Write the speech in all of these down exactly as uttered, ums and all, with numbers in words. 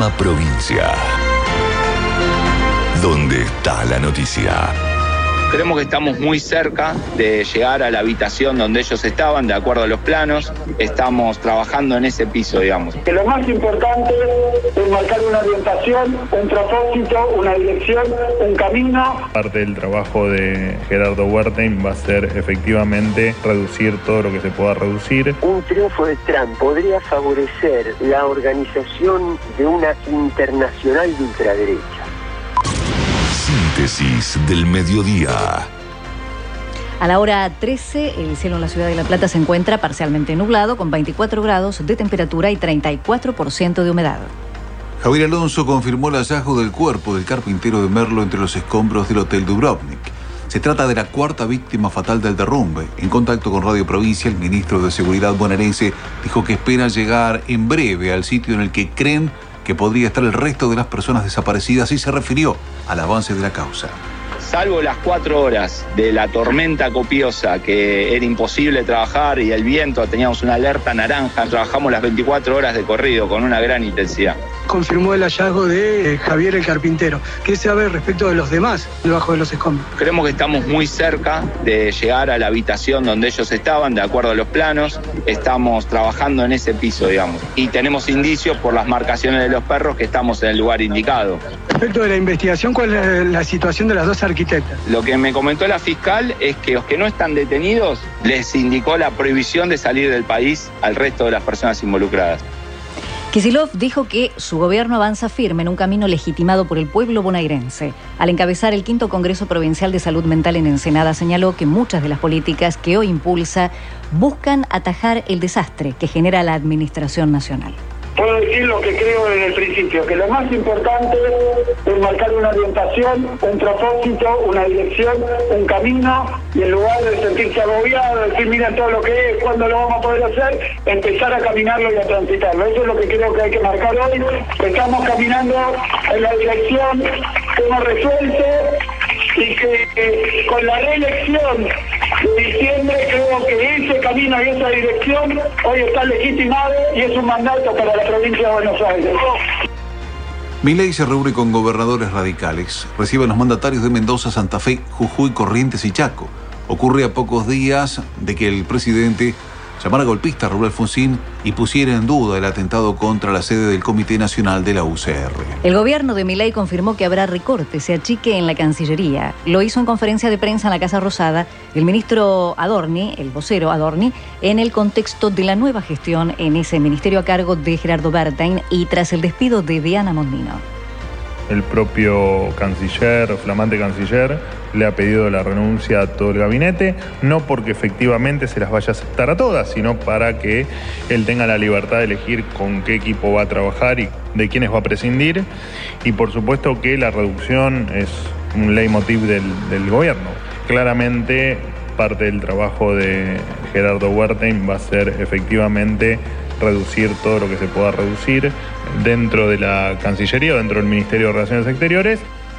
Panorama Provincia. ¿Dónde está la noticia? Creemos que estamos muy cerca de llegar a la habitación donde ellos estaban, de acuerdo a los planos. Estamos trabajando en ese piso, digamos. Que lo más importante es marcar una orientación, un propósito, una dirección, un camino. Parte del trabajo de Gerardo Wertheim va a ser efectivamente reducir todo lo que se pueda reducir. Un triunfo de Trump podría favorecer la organización de una internacional de ultraderecha. Síntesis del mediodía. A la hora trece, el cielo en la ciudad de La Plata se encuentra parcialmente nublado, con veinticuatro grados de temperatura y treinta y cuatro por ciento de humedad. Javier Alonso confirmó el hallazgo del cuerpo del carpintero de Merlo entre los escombros del Hotel Dubrovnik. Se trata de la cuarta víctima fatal del derrumbe. En contacto con Radio Provincia, el ministro de Seguridad bonaerense dijo que espera llegar en breve al sitio en el que creen que podría estar el resto de las personas desaparecidas y se refirió al avance de la causa. Salvo las cuatro horas de la tormenta copiosa, que era imposible trabajar, y el viento, teníamos una alerta naranja, trabajamos las veinticuatro horas de corrido con una gran intensidad. Confirmó el hallazgo de Javier el carpintero. ¿Qué se sabe respecto de los demás debajo de los escombros? Creemos que estamos muy cerca de llegar a la habitación donde ellos estaban, de acuerdo a los planos. Estamos trabajando en ese piso, digamos. Y tenemos indicios por las marcaciones de los perros que estamos en el lugar indicado. Respecto de la investigación, ¿cuál es la situación de las dos arquitectas? Lo que me comentó la fiscal es que los que no están detenidos les indicó la prohibición de salir del país al resto de las personas involucradas. Kicillof dijo que su gobierno avanza firme en un camino legitimado por el pueblo bonaerense. Al encabezar el quinto Congreso Provincial de Salud Mental en Ensenada, señaló que muchas de las políticas que hoy impulsa buscan atajar el desastre que genera la Administración Nacional. Puedo decir lo que creo desde el principio, que lo más importante es marcar una orientación, un propósito, una dirección, un camino, y en lugar de sentirse agobiado, decir mira todo lo que es, cuándo lo vamos a poder hacer, empezar a caminarlo y a transitarlo. Eso es lo que creo que hay que marcar hoy. Estamos caminando en la dirección que hemos resuelto, y que eh, con la reelección de diciembre creo que ese camino y esa dirección hoy está legitimado y es un mandato para la provincia de Buenos Aires. Milei se reúne con gobernadores radicales. Recibe a los mandatarios de Mendoza, Santa Fe, Jujuy, Corrientes y Chaco. Ocurre a pocos días de que el presidente llamara golpista a Raúl Alfonsín y pusiera en duda el atentado contra la sede del Comité Nacional de la U C R. El gobierno de Milei confirmó que habrá recortes, se achique en la Cancillería. Lo hizo en conferencia de prensa en la Casa Rosada el ministro Adorni, el vocero Adorni, en el contexto de la nueva gestión en ese ministerio a cargo de Gerardo Wertheim y tras el despido de Diana Mondino. El propio canciller, flamante canciller, le ha pedido la renuncia a todo el gabinete, no porque efectivamente se las vaya a aceptar a todas, sino para que él tenga la libertad de elegir con qué equipo va a trabajar y de quiénes va a prescindir. Y por supuesto que la reducción es un leitmotiv del, del gobierno. Claramente parte del trabajo de Gerardo Wertheim va a ser efectivamente reducir todo lo que se pueda reducir dentro de la Cancillería o dentro del Ministerio de Relaciones Exteriores.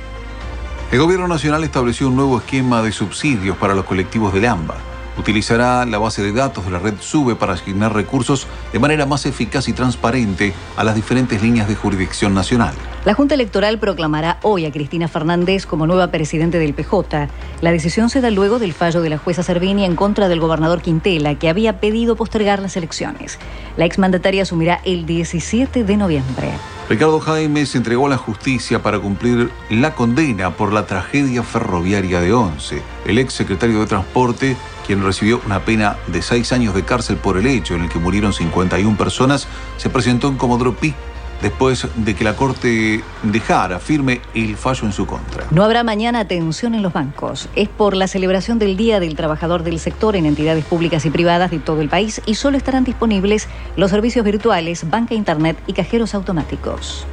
El Gobierno Nacional estableció un nuevo esquema de subsidios para los colectivos del AMBA. Utilizará la base de datos de la red SUBE para asignar recursos de manera más eficaz y transparente a las diferentes líneas de jurisdicción nacional. La Junta Electoral proclamará hoy a Cristina Fernández como nueva presidente del P J. La decisión se da luego del fallo de la jueza Servini en contra del gobernador Quintela, que había pedido postergar las elecciones. La exmandataria asumirá el diecisiete de noviembre. Ricardo Jaime se entregó a la justicia para cumplir la condena por la tragedia ferroviaria de Once. El ex secretario de Transporte, quien recibió una pena de seis años de cárcel por el hecho en el que murieron cincuenta y una personas, se presentó en Comodoro Pi después de que la Corte dejara firme el fallo en su contra. No habrá mañana atención en los bancos. Es por la celebración del Día del Trabajador del Sector en entidades públicas y privadas de todo el país y solo estarán disponibles los servicios virtuales, banca internet y cajeros automáticos.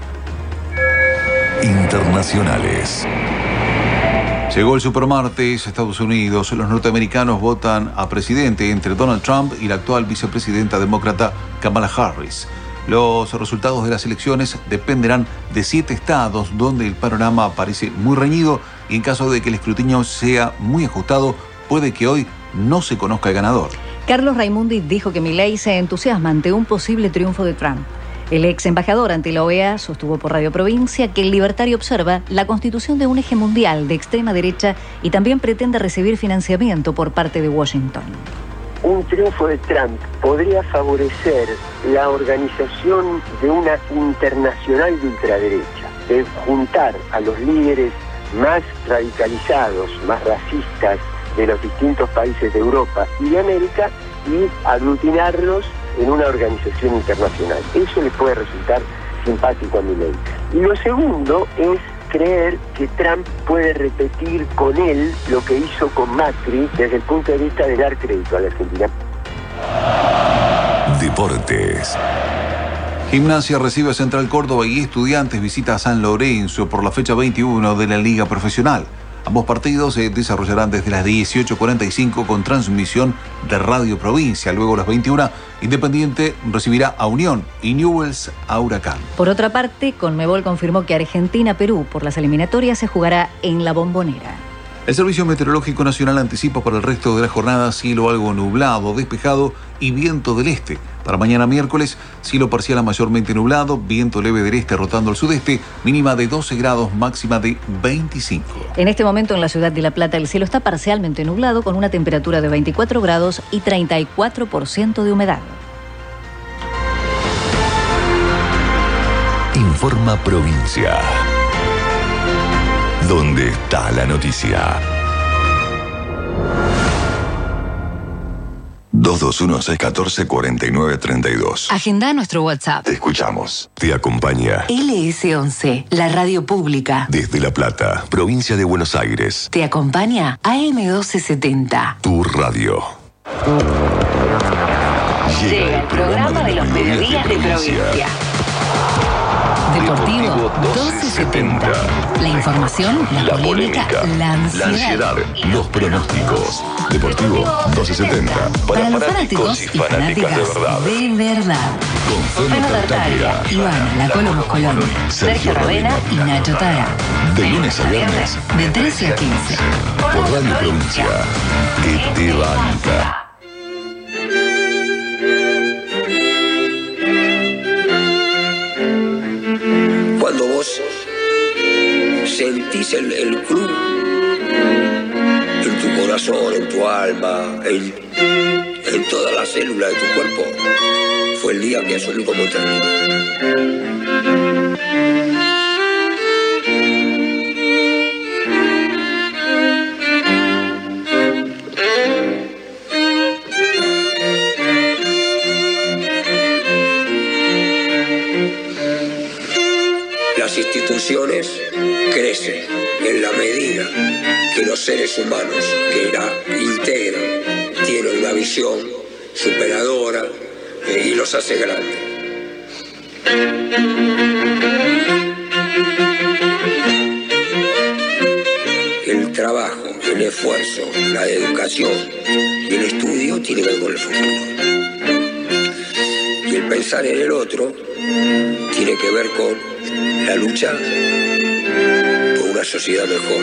Internacionales. Llegó el supermartes, Estados Unidos. Los norteamericanos votan a presidente entre Donald Trump y la actual vicepresidenta demócrata Kamala Harris. Los resultados de las elecciones dependerán de siete estados donde el panorama parece muy reñido y en caso de que el escrutinio sea muy ajustado, puede que hoy no se conozca el ganador. Carlos Raimundi dijo que Milei se entusiasma ante un posible triunfo de Trump. El ex embajador ante la O E A sostuvo por Radio Provincia que el libertario observa la constitución de un eje mundial de extrema derecha y también pretende recibir financiamiento por parte de Washington. Un triunfo de Trump podría favorecer la organización de una internacional de ultraderecha, de juntar a los líderes más radicalizados, más racistas de los distintos países de Europa y de América y aglutinarlos en una organización internacional. Eso le puede resultar simpático a Milei. Y lo segundo es creer que Trump puede repetir con él lo que hizo con Macri desde el punto de vista de dar crédito a la Argentina. Deportes. Gimnasia recibe a Central Córdoba y Estudiantes visita a San Lorenzo por la fecha veintiuno de la Liga Profesional. Ambos partidos se desarrollarán desde las dieciocho cuarenta y cinco con transmisión de Radio Provincia. Luego a las veintiuna, Independiente recibirá a Unión y Newell's a Huracán. Por otra parte, Conmebol confirmó que Argentina-Perú por las eliminatorias se jugará en La Bombonera. El Servicio Meteorológico Nacional anticipa para el resto de la jornada cielo algo nublado, despejado y viento del este. Para mañana miércoles, cielo parcial a mayormente nublado, viento leve del este rotando al sudeste, mínima de doce grados, máxima de veinticinco. En este momento en la ciudad de La Plata el cielo está parcialmente nublado con una temperatura de veinticuatro grados y treinta y cuatro por ciento de humedad. Informa Provincia. ¿Dónde está la noticia? dos dos uno, seis uno cuatro, cuatro nueve tres dos. Agenda nuestro WhatsApp. Te escuchamos. Te acompaña L S once, la radio pública. desde La Plata, provincia de Buenos Aires. Te acompaña A M doce setenta. Tu radio. Llega el programa de los mediodías de provincia. Deportivo doce setenta. La información, la, La polémica, polémica, la ansiedad. la ansiedad, los pronósticos. Deportivo doce setenta. Para, Para los fanáticos fanáticos y fanáticas de verdad. de verdad. Con Feno Feno Tartaglia, Tartaglia, Ivana La Colo Moscolón, Sergio Ravena y Nacho Tara. De lunes a viernes, de trece a quince. por Radio Provincia, que te banca. Cuando vos sentís el, el club en tu corazón, en tu alma, en, en todas las células de tu cuerpo, fue el día que asumí como técnico. Las instituciones crecen en la medida que los seres humanos que la integran tienen una visión superadora eh, y los hace grandes. El trabajo, el esfuerzo, la educación y el estudio tienen que ver con el futuro. Y el pensar en el otro tiene que ver con la lucha por una sociedad mejor.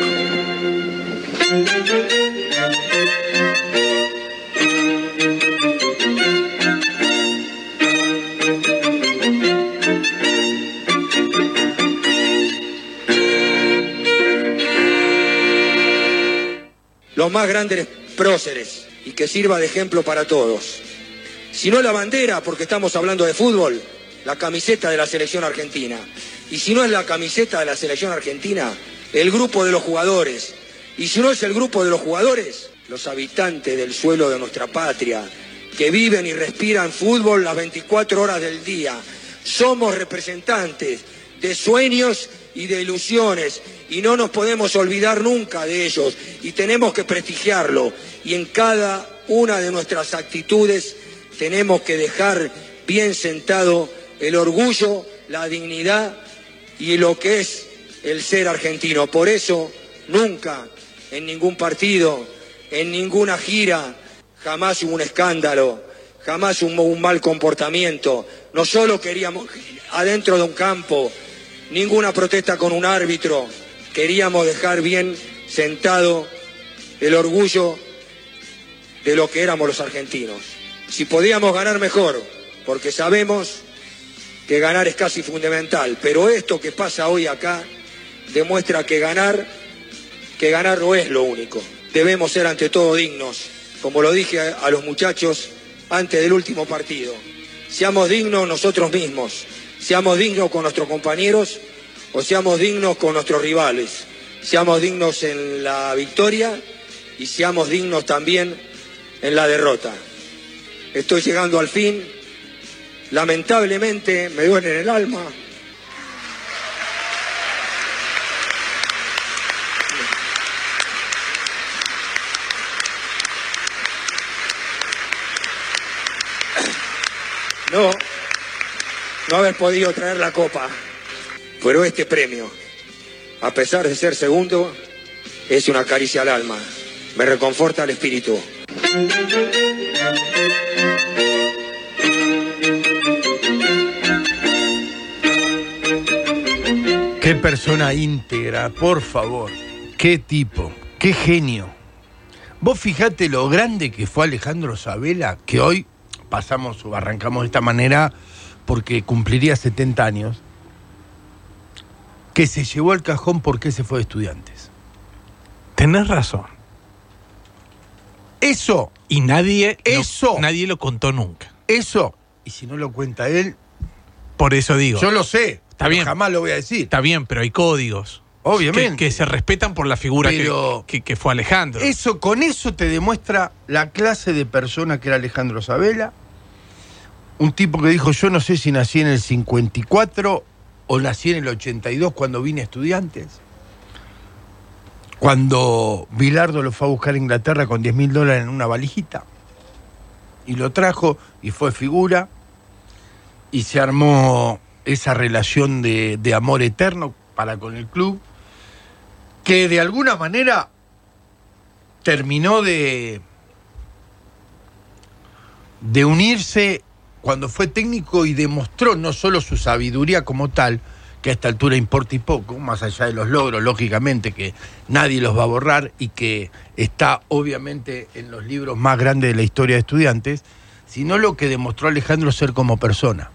Los más grandes próceres y que sirva de ejemplo para todos. Si no la bandera, porque estamos hablando de fútbol, la camiseta de la selección argentina. Y si no es la camiseta de la selección argentina, el grupo de los jugadores. Y si no es el grupo de los jugadores, los habitantes del suelo de nuestra patria, que viven y respiran fútbol las veinticuatro horas del día. Somos representantes de sueños y de ilusiones, y no nos podemos olvidar nunca de ellos, y tenemos que prestigiarlo. Y en cada una de nuestras actitudes tenemos que dejar bien sentado el orgullo, la dignidad y lo que es el ser argentino. Por eso, nunca, en ningún partido, en ninguna gira, jamás hubo un escándalo, jamás hubo un mal comportamiento. No solo queríamos, adentro de un campo, ninguna protesta con un árbitro, queríamos dejar bien sentado el orgullo de lo que éramos los argentinos. Si podíamos ganar mejor, porque sabemos que ganar es casi fundamental, pero esto que pasa hoy acá demuestra que ganar, que ganar no es lo único. Debemos ser ante todo dignos, como lo dije a, a los muchachos antes del último partido. Seamos dignos nosotros mismos, seamos dignos con nuestros compañeros o seamos dignos con nuestros rivales. Seamos dignos en la victoria y seamos dignos también en la derrota. Estoy llegando al fin, lamentablemente me duele en el alma. No, no haber podido traer la copa, pero este premio, a pesar de ser segundo, es una caricia al alma, me reconforta el espíritu. Qué persona íntegra, por favor, qué tipo, qué genio. Vos fijate lo grande que fue Alejandro Sabela, que hoy pasamos o arrancamos de esta manera porque cumpliría setenta años, que se llevó al cajón porque se fue de Estudiantes. Tenés razón. Eso. Y nadie, eso, lo, nadie lo contó nunca. Eso. Y si no lo cuenta él. Por eso digo. Yo lo sé. Está bien. Jamás lo voy a decir. Está bien, pero hay códigos. Obviamente. Que, que se respetan por la figura pero que, que, que fue Alejandro. Eso, con eso te demuestra la clase de persona que era Alejandro Sabela. Un tipo que dijo, yo no sé si nací en el cincuenta y cuatro o nací en el ochenta y dos cuando vine a Estudiantes. Cuando Bilardo lo fue a buscar a Inglaterra con diez mil dólares en una valijita. Y lo trajo y fue figura. Y se armó esa relación de, de amor eterno para con el club. Que de alguna manera terminó de, de unirse cuando fue técnico y demostró no solo su sabiduría como tal, que a esta altura importa y poco, más allá de los logros, lógicamente, que nadie los va a borrar y que está obviamente en los libros más grandes de la historia de Estudiantes, sino lo que demostró Alejandro ser como persona.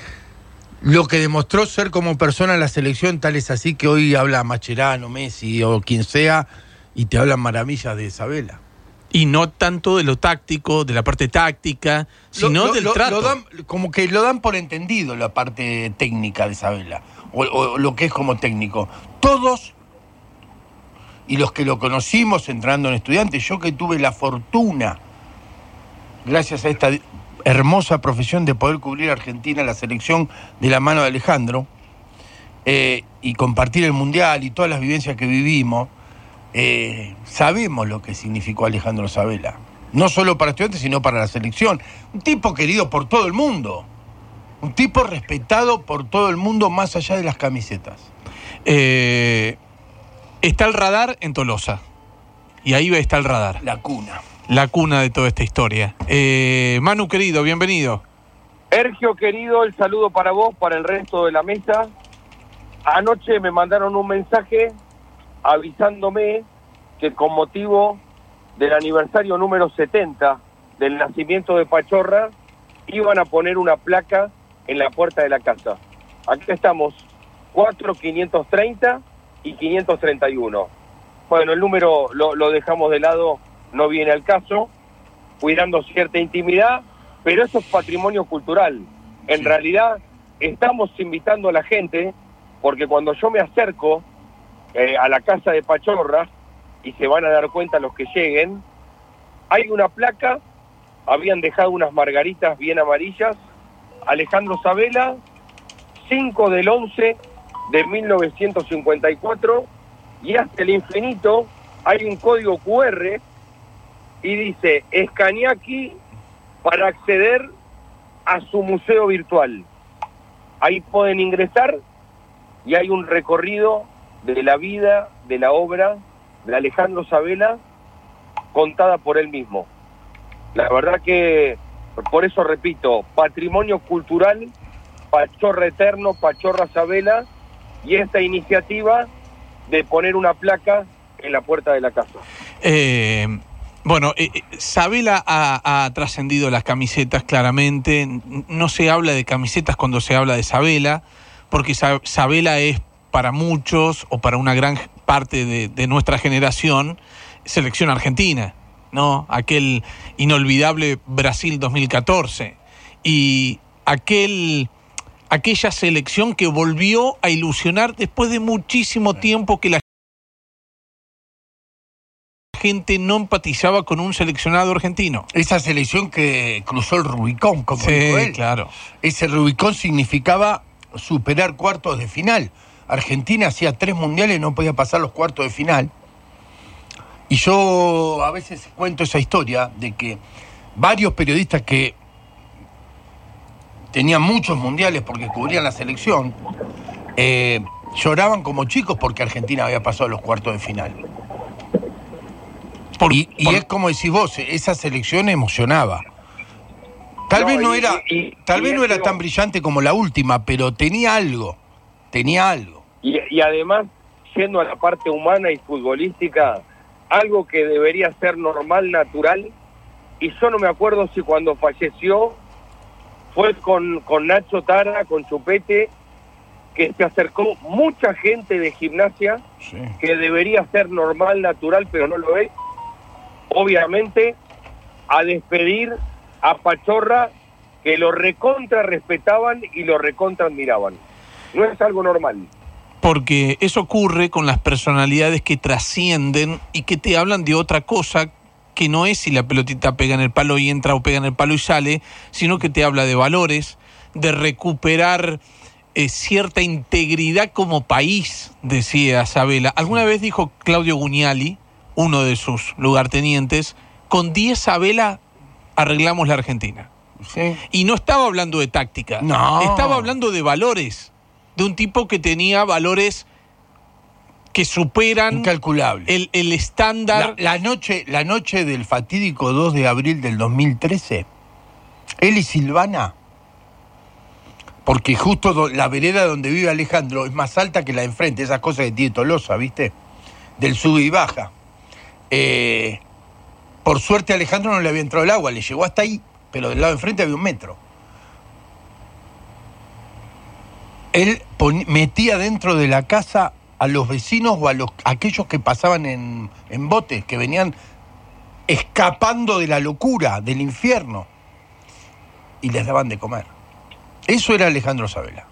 Lo que demostró ser como persona en la selección, tal es así que hoy habla Mascherano, Messi o quien sea, y te hablan maravillas de Sabela. Y no tanto de lo táctico, de la parte táctica, sino lo, lo, del lo, trato. Lo dan, como que lo dan por entendido la parte técnica de Sabela, o, o lo que es como técnico. Todos, y los que lo conocimos entrando en Estudiantes, yo que tuve la fortuna, gracias a esta hermosa profesión de poder cubrir a Argentina, la selección de la mano de Alejandro, eh, y compartir el Mundial y todas las vivencias que vivimos, Eh, sabemos lo que significó Alejandro Sabela, no solo para Estudiantes sino para la selección. Un tipo querido por todo el mundo, un tipo respetado por todo el mundo más allá de las camisetas. Eh, está el radar en Tolosa y ahí está el radar, la cuna la cuna de toda esta historia. eh, Manu querido, bienvenido. Sergio querido, el saludo para vos, para el resto de la mesa. Anoche me mandaron un mensaje avisándome que con motivo del aniversario número setenta del nacimiento de Pachorra iban a poner una placa en la puerta de la casa. Aquí estamos, cuatro quinientos treinta y quinientos treinta y uno. Bueno, el número lo, lo dejamos de lado, no viene al caso, cuidando cierta intimidad, pero eso es patrimonio cultural. En sí. realidad estamos invitando a la gente, porque cuando yo me acerco Eh, a la casa de Pachorra, y se van a dar cuenta los que lleguen, hay una placa, habían dejado unas margaritas bien amarillas, Alejandro Sabela, cinco del once de mil novecientos cincuenta y cuatro, y hasta el infinito hay un código cu erre, y dice, escanea aquí para acceder a su museo virtual. Ahí pueden ingresar, y hay un recorrido de la vida, de la obra de Alejandro Sabela, contada por él mismo. La verdad que, por eso repito, patrimonio cultural, Pachorra Eterno, Pachorra Sabela, y esta iniciativa de poner una placa en la puerta de la casa. Eh, Bueno, eh, Sabela ha, ha trascendido las camisetas claramente. No se habla de camisetas cuando se habla de Sabela, porque Sabela es para muchos o para una gran parte de, de nuestra generación selección argentina, ¿no? Aquel inolvidable Brasil dos mil catorce y aquel aquella selección que volvió a ilusionar después de muchísimo tiempo que la gente no empatizaba con un seleccionado argentino. Esa selección que cruzó el Rubicón, como sí, dijo él. Claro. Ese Rubicón significaba superar cuartos de final. Argentina hacía tres mundiales y no podía pasar los cuartos de final. Y yo a veces cuento esa historia de que varios periodistas que tenían muchos mundiales porque cubrían la selección, eh, lloraban como chicos porque Argentina había pasado los cuartos de final. Por, y y por... es como decís vos, esa selección emocionaba. Tal no, vez no y, era, y, y, tal y vez no era tan brillante como la última, pero tenía algo, tenía algo. Y, y además, yendo a la parte humana y futbolística, algo que debería ser normal, natural, y yo no me acuerdo si cuando falleció fue con, con Nacho Tara, con Chupete, que se acercó mucha gente de Gimnasia, sí, que debería ser normal, natural, pero no lo es, obviamente, a despedir a Pachorra, que lo recontra respetaban y lo recontra admiraban. No es algo normal. Porque eso ocurre con las personalidades que trascienden y que te hablan de otra cosa que no es si la pelotita pega en el palo y entra o pega en el palo y sale, sino que te habla de valores, de recuperar eh, cierta integridad como país, decía Sabela. Alguna vez dijo Claudio Gugnali, uno de sus lugartenientes, con diez Sabela arreglamos la Argentina. Sí. Y no estaba hablando de táctica, no, estaba hablando de valores, de un tipo que tenía valores que superan incalculable el, el estándar. La, la noche, la noche del fatídico dos de abril del dos mil trece, él y Silvana, porque justo la vereda donde vive Alejandro es más alta que la de enfrente, esas cosas que tiene Tolosa, ¿viste? Del sube y baja. Eh, por suerte a Alejandro no le había entrado el agua, le llegó hasta ahí, pero del lado de enfrente había un metro. Él pon, metía dentro de la casa a los vecinos o a los a aquellos que pasaban en, en botes, que venían escapando de la locura, del infierno, y les daban de comer. Eso era Alejandro Sabela.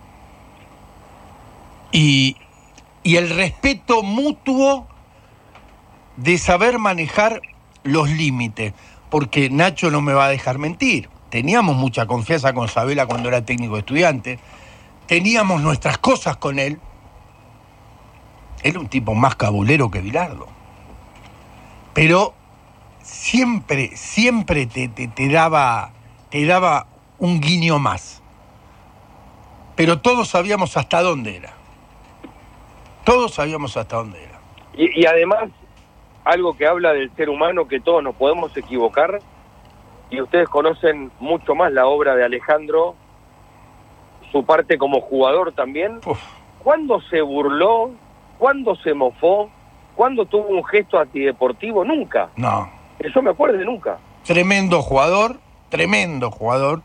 Y, y el respeto mutuo de saber manejar los límites, porque Nacho no me va a dejar mentir. Teníamos mucha confianza con Sabela cuando era técnico de Estudiantes, teníamos nuestras cosas con él. Era un tipo más cabulero que Bilardo. Pero siempre, siempre te, te, te, daba, te daba un guiño más. Pero todos sabíamos hasta dónde era. Todos sabíamos hasta dónde era. Y, y además, algo que habla del ser humano, que todos nos podemos equivocar, y ustedes conocen mucho más la obra de Alejandro, su parte como jugador también. Uf. ¿Cuándo se burló? ¿Cuándo se mofó? ¿Cuándo tuvo un gesto antideportivo? Nunca. No. Que yo me acuerde, nunca. Tremendo jugador, tremendo jugador.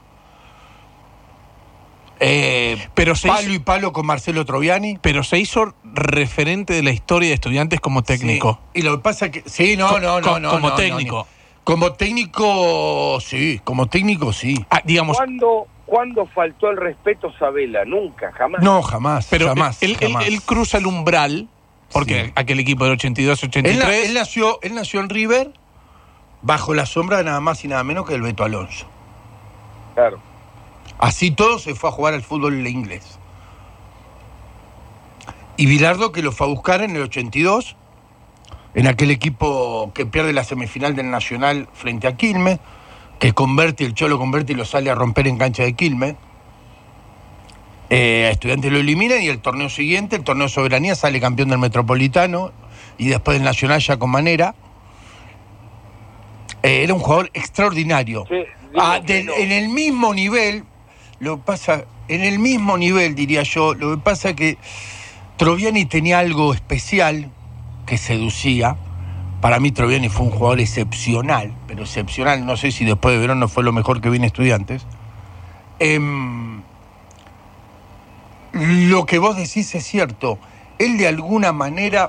Eh, pero se palo hizo, y palo con Marcelo Troviani. Pero se hizo referente de la historia de Estudiantes como técnico. Sí. Y lo que pasa es que... Sí, no, no, no, no. Como no, técnico. No, no. Como técnico, sí. Como técnico, sí. Ah, digamos... ¿Cuándo, ¿Cuándo faltó el respeto Sabela? Nunca, jamás. No, jamás. Pero jamás, él, jamás. Él, él cruza el umbral, porque sí, aquel equipo del ochenta y dos ochenta y tres... Él, él, nació, él nació en River bajo la sombra de nada más y nada menos que el Beto Alonso. Claro. Así todo se fue a jugar al fútbol inglés. Y Bilardo, que lo fue a buscar en el ochenta y dos, en aquel equipo que pierde la semifinal del Nacional frente a Quilmes, que convierte, el Cholo convierte y lo sale a romper en cancha de Quilmes. Eh, a Estudiantes lo eliminan y el torneo siguiente, el torneo de Soberanía, sale campeón del Metropolitano y después del Nacional ya con Manera. Eh, era un jugador extraordinario. Sí, ah, de, no. En el mismo nivel, lo que pasa, en el mismo nivel diría yo, lo que pasa es que Troviani tenía algo especial que seducía, Para mí Troviani fue un jugador excepcional, pero excepcional, no sé si después de Verón no fue lo mejor que vi en Estudiantes. Eh, lo que vos decís es cierto. Él de alguna manera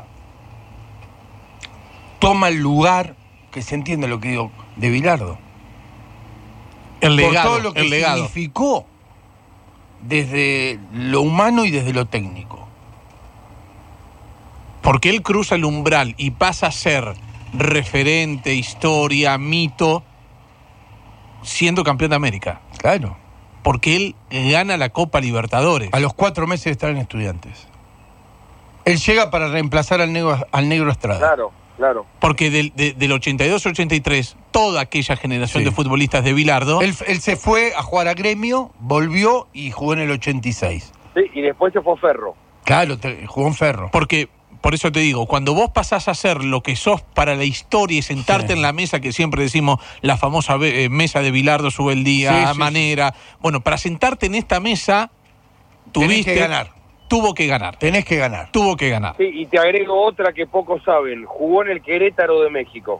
toma el lugar, que se entiende lo que digo, de Bilardo. El legado, por todo lo que el legado. significó desde lo humano y desde lo técnico. Porque él cruza el umbral y pasa a ser referente, historia, mito, siendo campeón de América. Claro. Porque él gana la Copa Libertadores. A los cuatro meses de estar en Estudiantes. Él llega para reemplazar al negro, al negro Estrada. Claro, claro. Porque del, de, del ochenta y dos al ochenta y tres, toda aquella generación Sí. de futbolistas de Bilardo... Él, él se fue a jugar a Gremio, volvió y jugó en el ochenta y seis. Sí, y después se fue a Ferro. Claro, te, jugó en Ferro. Porque, por eso te digo, cuando vos pasás a ser lo que sos para la historia y sentarte Sí. en la mesa, que siempre decimos la famosa eh, mesa de Bilardo sube el día, Sí, sí, manera... Bueno, para sentarte en esta mesa, tuviste... Tenés que ganar. Tuvo que ganar. Tenés que ganar. Tuvo que ganar. Sí, y te agrego otra que pocos saben. Jugó en el Querétaro de México.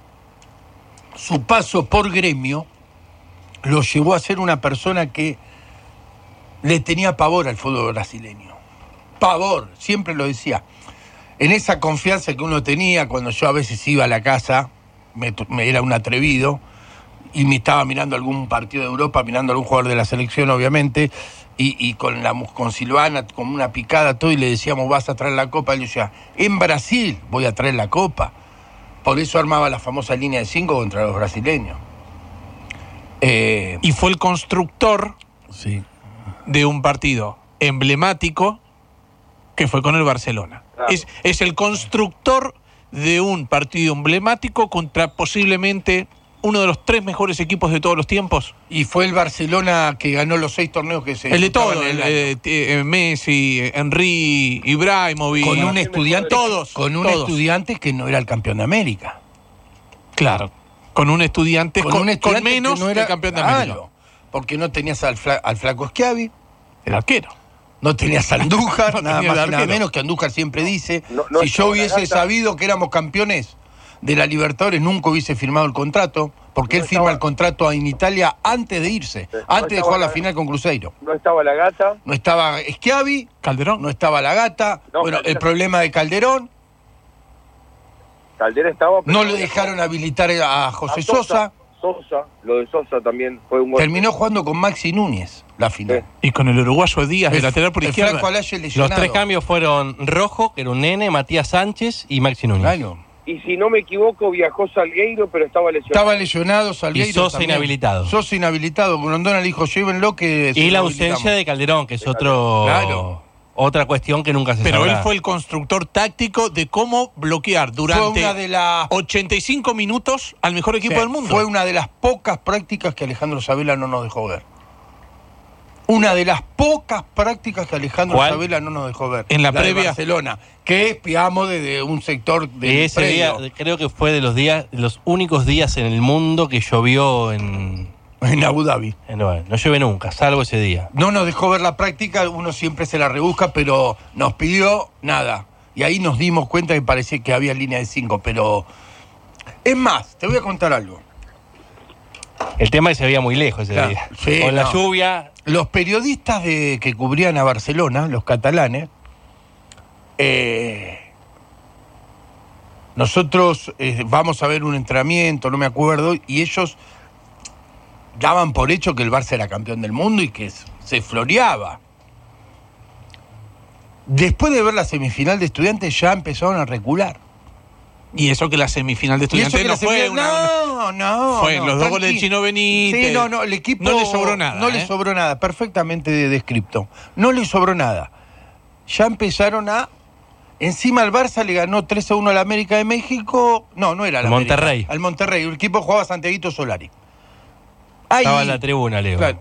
Su paso por Gremio lo llevó a ser una persona que le tenía pavor al fútbol brasileño. Pavor, siempre lo decía. En esa confianza que uno tenía cuando yo a veces iba a la casa, me, me era un atrevido, y me estaba mirando algún partido de Europa, mirando algún jugador de la selección, obviamente, y, y con la con Silvana, como una picada, todo, y le decíamos, vas a traer la copa. Y yo decía, en Brasil voy a traer la copa. Por eso armaba la famosa línea de cinco contra los brasileños. Eh, Y fue el constructor sí. de un partido emblemático que fue con el Barcelona. Claro. Es, es el constructor de un partido emblemático contra posiblemente uno de los tres mejores equipos de todos los tiempos. Y fue el Barcelona que ganó los seis torneos que se El de disputaban todo, en el, el año. eh, eh, Messi, Henry, Ibrahimovic. Con un estudiante, todos, con un todos. estudiante que no era el campeón de América. Claro, con un estudiante con, un con estudiante menos que no era que campeón de claro, América. porque no tenías al, fla, al flaco Schiavi, El arquero. no tenías a Andújar, No nada tenía más de y nada arquero. menos que Andújar siempre dice, No- no si yo estaba hubiese Nagata. sabido que éramos campeones de la Libertadores, nunca hubiese firmado el contrato, porque No él firma estaba- el contrato en Italia antes de irse, no antes de estaba jugar la Nagata. final con Cruzeiro. No estaba la gata. No estaba Schiavi, Calderón. no estaba la gata, No, bueno, Calderón. el problema de Calderón, Caldera estaba. pero no le dejaron habilitar a José a Sosa, Sosa, lo de Sosa también fue un golpe. terminó jugando con Maxi Núñez la final. Y con el uruguayo Díaz de El- lateral por el izquierda. flaco Alaye Los lesionado. tres cambios fueron Rojo, que era un nene, Matías Sánchez y Maxi Núñez. Claro. Y si no me equivoco, viajó Salgueiro, pero estaba lesionado. Estaba lesionado Salgueiro Y Sosa también. inhabilitado. Sosa inhabilitado. Grondona le dijo, llévenlo que... se Y la lo ausencia habilitamos". de Calderón, que es otro Claro. otra cuestión que nunca se Pero sabrá. él fue el constructor táctico de cómo bloquear Fue durante una de las... ochenta y cinco minutos al mejor equipo Sí, del mundo. Fue una de las pocas prácticas que Alejandro Sabela no nos dejó ver. Una de las pocas prácticas que Alejandro ¿Cuál? Sabela no nos dejó ver. En la de previa. Barcelona, que espiamos desde un sector Y del ese predio. día, creo que fue de los días, de los únicos días en el mundo que llovió en, En Abu Dhabi. en- no, no llueve nunca, salvo ese día. No nos dejó ver la práctica, uno siempre se la rebusca, pero nos pidió nada. Y ahí nos dimos cuenta que parecía que había línea de cinco, pero... Es más, te voy a contar algo. El tema es que se veía muy lejos ese Claro, día. sí, Con la no. lluvia, Los periodistas de, que cubrían a Barcelona, los catalanes, eh, nosotros eh, vamos a ver un entrenamiento, no me acuerdo, y ellos daban por hecho que el Barça era campeón del mundo y que se floreaba. Después de ver la semifinal de Estudiantes ya empezaron a recular. Y eso que la semifinal de Y eso Estudiantes que no la fue semifinal- una, no, no, fue no, los dos tranqui- goles del Chino Benítez. Sí, no, no, el equipo no le sobró nada. No ¿eh? le sobró nada, perfectamente descripto. No le sobró nada. Ya empezaron a... Encima el Barça le ganó tres a uno al América de México. No, no era al Al América, Monterrey. Al Monterrey. El equipo jugaba Santiaguito Solari. Ahí, estaba en la tribuna, Leo. claro.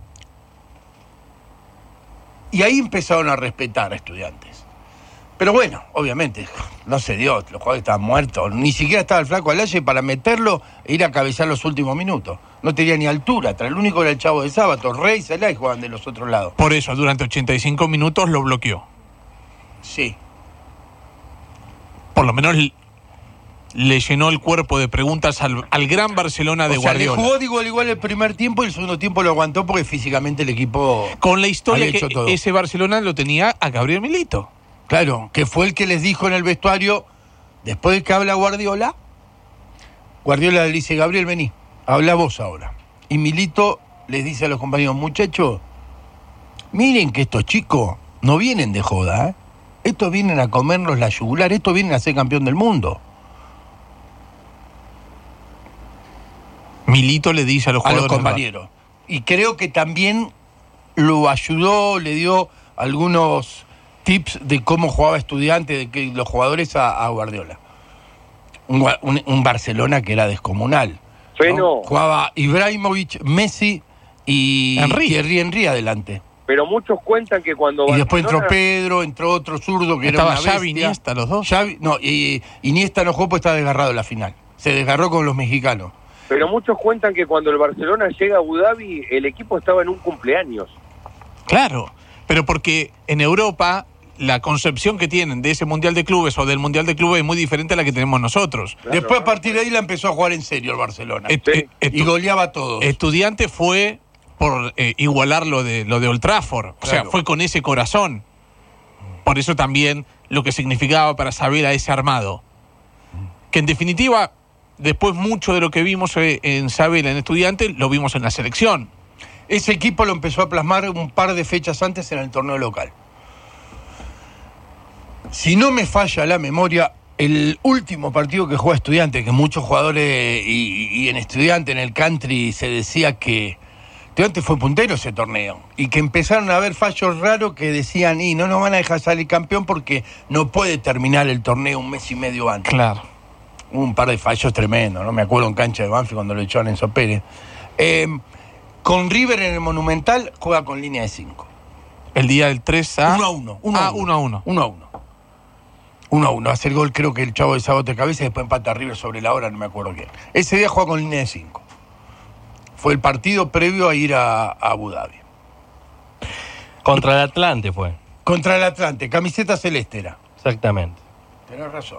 Y ahí empezaron a respetar a Estudiantes. Pero bueno, obviamente, no se dio, los jugadores estaban muertos, ni siquiera estaba el flaco Alaye para meterlo e ir a cabezar los últimos minutos. No tenía ni altura, tras el único era el Chavo de Sábato, Rey y Celay jugaban de los otros lados. Por eso, durante ochenta y cinco minutos lo bloqueó. Sí. Por lo menos le llenó el cuerpo de preguntas al, al gran Barcelona de o sea, Guardiola. Le jugó digo, igual el primer tiempo y el segundo tiempo lo aguantó porque físicamente el equipo... Con la historia había que hecho todo. ese Barcelona lo tenía a Gabriel Milito. Claro, que fue el que les dijo en el vestuario, después de que habla Guardiola, Guardiola le dice, Gabriel, vení, habla vos ahora. Y Milito les dice a los compañeros, muchachos, miren que estos chicos no vienen de joda, ¿eh? Estos vienen a comernos la yugular, estos vienen a ser campeón del mundo. Milito le dice a los a jugadores. los compañeros. Y creo que también lo ayudó, le dio algunos tips de cómo jugaba Estudiante, de que los jugadores a, a Guardiola. Un, un, un Barcelona que era descomunal. Feno. ¿no? Jugaba Ibrahimovic, Messi y Henry. Thierry Henry adelante. Pero muchos cuentan que cuando... Y después entró Barcelona- Pedro, entró otro zurdo que Estaba era una Xavi, bestia. Iniesta, los dos. Xavi, no, y Iniesta no jugó porque estaba desgarrado en la final. Se desgarró con los mexicanos. Pero muchos cuentan que cuando el Barcelona llega a Abu Dhabi, el equipo estaba en un cumpleaños. Claro, pero porque en Europa la concepción que tienen de ese Mundial de Clubes o del Mundial de Clubes es muy diferente a la que tenemos nosotros. Claro. Después a partir de ahí la empezó a jugar en serio el Barcelona. Et- Sí. et- Y goleaba a todos. Estudiante fue por eh, igualar lo de, lo de Old Trafford. O sea, Claro. fue con ese corazón. Por eso también lo que significaba para Sabela ese armado. Que en definitiva, después mucho de lo que vimos eh, en Sabela, en Estudiante, lo vimos en la selección. Ese equipo lo empezó a plasmar un par de fechas antes en el torneo local. Si no me falla la memoria, el último partido que jugó Estudiante, que muchos jugadores y, y en Estudiante, en el country, se decía que Estudiante fue puntero ese torneo. Y que empezaron a haber fallos raros que decían, y no nos van a dejar salir campeón porque no puede terminar el torneo un mes y medio antes. Claro. Hubo un par de fallos tremendos, ¿no? Me acuerdo en cancha de Banfield cuando lo echaron en Enzo Pérez. Eh, con River en el Monumental juega con línea de cinco. El día del tres a... uno a uno. uno Ah, a uno. uno a uno. uno a uno. uno a uno. Hace el gol, creo que el Chavo de Sabote de cabeza y después empata a River sobre la hora, no me acuerdo quién. Ese día juega con línea de cinco. Fue el partido previo a ir a, a Abu Dhabi. Contra el Atlante fue. Contra el Atlante, camiseta celeste era. Exactamente. Tenés razón.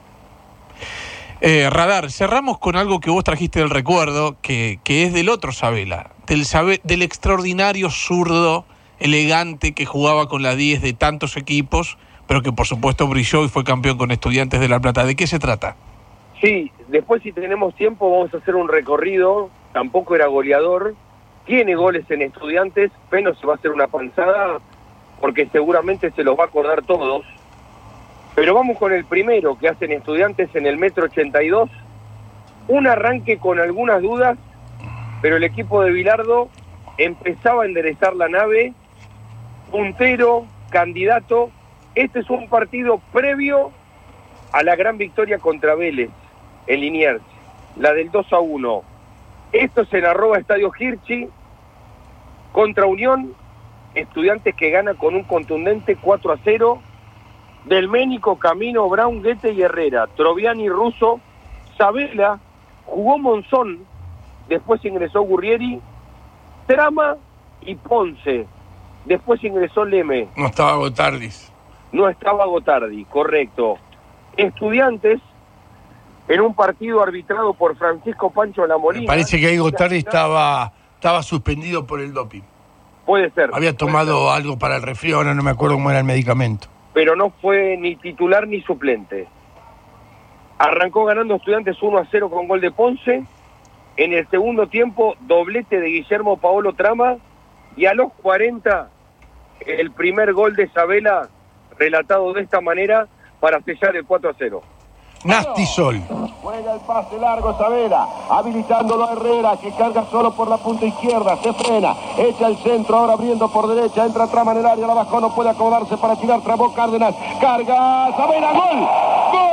Eh, Radar, cerramos con algo que vos trajiste del recuerdo, que, que es del otro Sabela, del, Sabe- del extraordinario zurdo, elegante, que jugaba con la diez de tantos equipos, pero que por supuesto brilló y fue campeón con Estudiantes de La Plata. ¿De qué se trata? Sí, después si tenemos tiempo vamos a hacer un recorrido. Tampoco era goleador, tiene goles en Estudiantes, pero se va a hacer una panzada porque seguramente se los va a acordar todos. Pero vamos con el primero que hacen Estudiantes en el metro ochenta y dos. Un arranque con algunas dudas, pero el equipo de Bilardo empezaba a enderezar la nave, puntero, candidato. Este es un partido previo a la gran victoria contra Vélez en Liniers, la del dos a uno. Esto es en arroba Estadio Hirschi contra Unión, Estudiantes que gana con un contundente cuatro a cero. Del Ménico, Camino, Brown, Guete y Herrera, Troviani, Russo, Sabela, jugó Monzón, después ingresó Gurrieri, Trama y Ponce, después ingresó Leme. No estaba Gotardis. No estaba Gotardi, correcto. Estudiantes, en un partido arbitrado por Francisco Pancho Lamolina. Me parece que ahí Gotardi estaba, estaba suspendido por el doping. Puede ser. Había tomado algo para el resfrío, ahora no me acuerdo cómo era el medicamento. Pero no fue ni titular ni suplente. Arrancó ganando Estudiantes uno a cero con gol de Ponce. En el segundo tiempo, doblete de Guillermo Paolo Trama. Y a los cuarenta, el primer gol de Sabela, relatado de esta manera, para sellar el cuatro a cero. Nasti Sol. Juega el pase largo Sabela, habilitándolo a Herrera, que carga solo por la punta izquierda, se frena, echa el centro, ahora abriendo por derecha, entra Trama en el área, la bajó, no puede acomodarse para tirar, trabó Cárdenas, carga Sabela, gol, gol,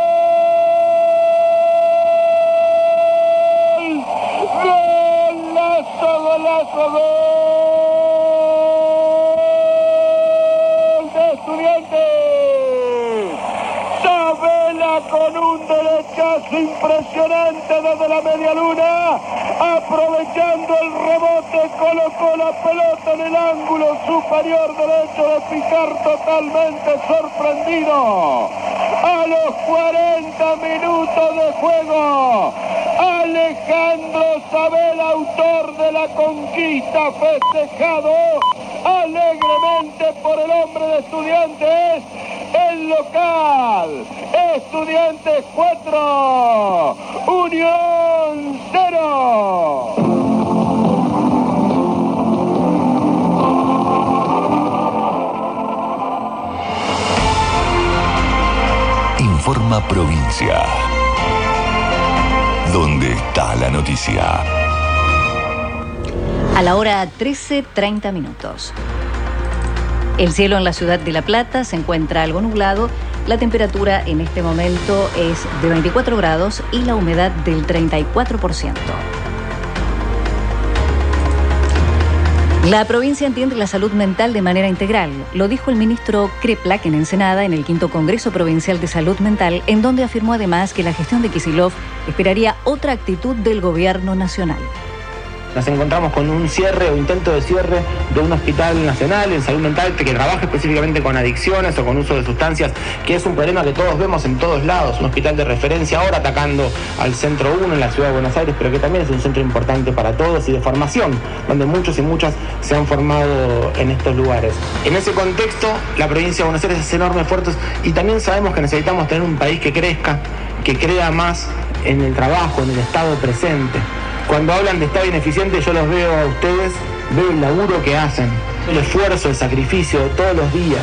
golazo, golazo, gol de Estudiantes. Sabela con un derechazo impresionante desde la media luna, aprovechando el rebote, colocó la pelota en el ángulo superior derecho de Picar, totalmente sorprendido. A los cuarenta minutos de juego, Alejandro Sabela, autor de la conquista, festejado alegremente por el hombre de Estudiantes, el local. Estudiantes cuatro, Unión cero. Informa Provincia. ¿Dónde está la noticia? A la hora trece treinta minutos. El cielo en la ciudad de La Plata se encuentra algo nublado. La temperatura en este momento es de veinticuatro grados y la humedad del treinta y cuatro por ciento. La provincia entiende la salud mental de manera integral. Lo dijo el ministro Kreplak en Ensenada en el quinto Congreso Provincial de Salud Mental, en donde afirmó además que la gestión de Kicillof esperaría otra actitud del gobierno nacional. Nos encontramos con un cierre o intento de cierre de un hospital nacional en salud mental que trabaja específicamente con adicciones o con uso de sustancias, que es un problema que todos vemos en todos lados. Un hospital de referencia ahora atacando al Centro uno en la ciudad de Buenos Aires, pero que también es un centro importante para todos y de formación, donde muchos y muchas se han formado en estos lugares. En ese contexto, la provincia de Buenos Aires hace enormes esfuerzos y también sabemos que necesitamos tener un país que crezca, que crea más en el trabajo, en el estado presente. Cuando hablan de Estado ineficiente, yo los veo a ustedes, veo el laburo que hacen, el esfuerzo, el sacrificio de todos los días.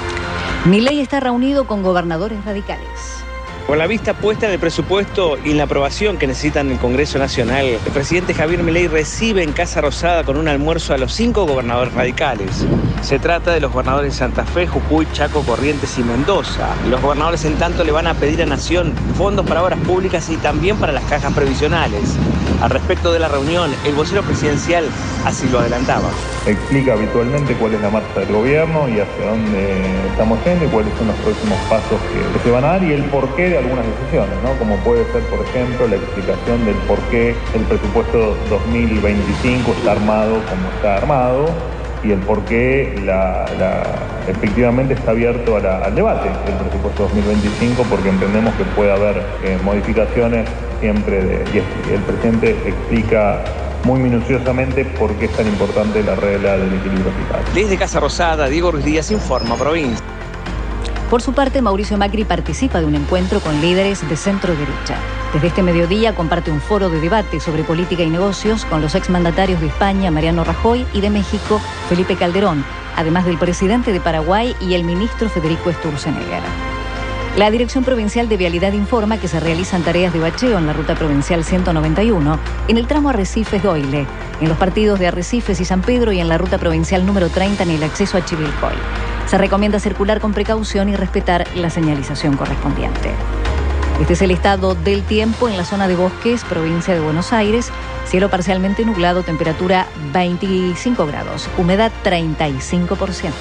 Milei está reunido con gobernadores radicales. Con la vista puesta en el presupuesto y en la aprobación que necesitan el Congreso Nacional, el presidente Javier Milei recibe en Casa Rosada con un almuerzo a los cinco gobernadores radicales. Se trata de los gobernadores de Santa Fe, Jujuy, Chaco, Corrientes y Mendoza. Los gobernadores, en tanto, le van a pedir a Nación fondos para obras públicas y también para las cajas previsionales. Al respecto de la reunión, el vocero presidencial así lo adelantaba. Explica habitualmente cuál es la marcha del gobierno y hacia dónde estamos yendo y cuáles son los próximos pasos que, que se van a dar y el porqué de algunas decisiones, ¿no? Como puede ser, por ejemplo, la explicación del por qué el presupuesto dos mil veinticinco está armado como está armado y el por qué la, la, efectivamente está abierto a la, al debate del presupuesto dos mil veinticinco, porque entendemos que puede haber eh, modificaciones siempre de, y el presidente explica muy minuciosamente por qué es tan importante la regla del equilibrio fiscal. Desde Casa Rosada, Diego Ruiz Díaz informa Provincia. Por su parte, Mauricio Macri participa de un encuentro con líderes de centro derecha. Desde este mediodía comparte un foro de debate sobre política y negocios con los exmandatarios de España, Mariano Rajoy, y de México, Felipe Calderón, además del presidente de Paraguay y el ministro Federico Sturzenegger. La Dirección Provincial de Vialidad informa que se realizan tareas de bacheo en la ruta provincial ciento noventa y uno, en el tramo Arrecifes-Doyle, en los partidos de Arrecifes y San Pedro y en la ruta provincial número treinta en el acceso a Chivilcoy. Se recomienda circular con precaución y respetar la señalización correspondiente. Este es el estado del tiempo en la zona de Bosques, provincia de Buenos Aires. Cielo parcialmente nublado, temperatura veinticinco grados, humedad treinta y cinco por ciento.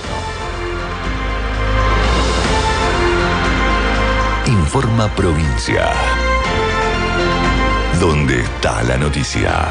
Informa Provincia. ¿Dónde está la noticia?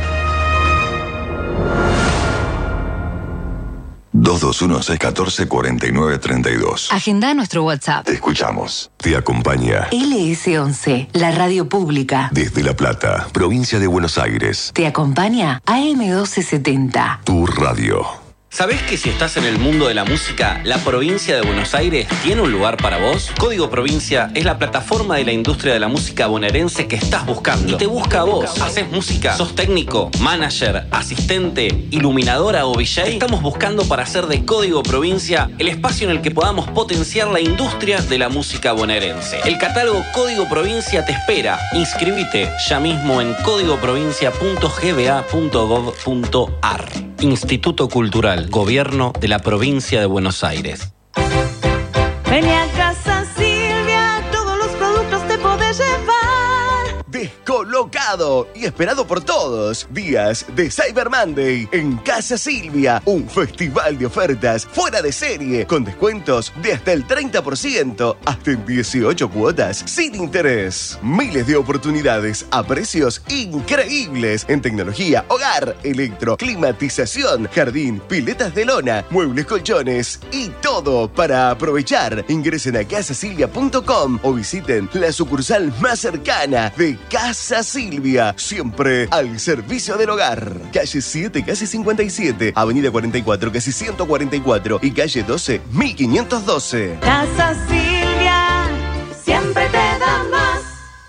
dos dos uno, seis uno cuatro, cuatro nueve tres dos. Agenda nuestro WhatsApp. Te escuchamos. Te acompaña L S once, la radio pública. desde La Plata, provincia de Buenos Aires. Te acompaña A M doce setenta. Tu radio. ¿Sabés que si estás en el mundo de la música, la provincia de Buenos Aires tiene un lugar para vos? Código Provincia es la plataforma de la industria de la música bonaerense que estás buscando. Y te busca a vos. ¿Haces música? ¿Sos técnico, manager, asistente, iluminadora o V J? Estamos buscando para hacer de Código Provincia el espacio en el que podamos potenciar la industria de la música bonaerense. El catálogo Código Provincia te espera. Inscribite ya mismo en código provincia punto g b a punto gov punto a r. Instituto Cultural, Gobierno de la Provincia de Buenos Aires. Ven a Casa Silvia, todos los productos te podés llevar. Descolocate. ansiado y esperado por todos. Días de Cyber Monday en Casa Silvia. Un festival de ofertas fuera de serie con descuentos de hasta el treinta por ciento, hasta en dieciocho cuotas sin interés. Miles de oportunidades a precios increíbles en tecnología, hogar, electro, climatización, jardín, piletas de lona, muebles, colchones y todo para aprovechar. Ingresen a casa silvia punto com o visiten la sucursal más cercana de Casa Silvia, siempre al servicio del hogar. Calle siete, casi cincuenta y siete, Avenida cuarenta y cuatro, casi ciento cuarenta y cuatro y calle doce, mil quinientos doce. Casa Silvia, siempre te da más.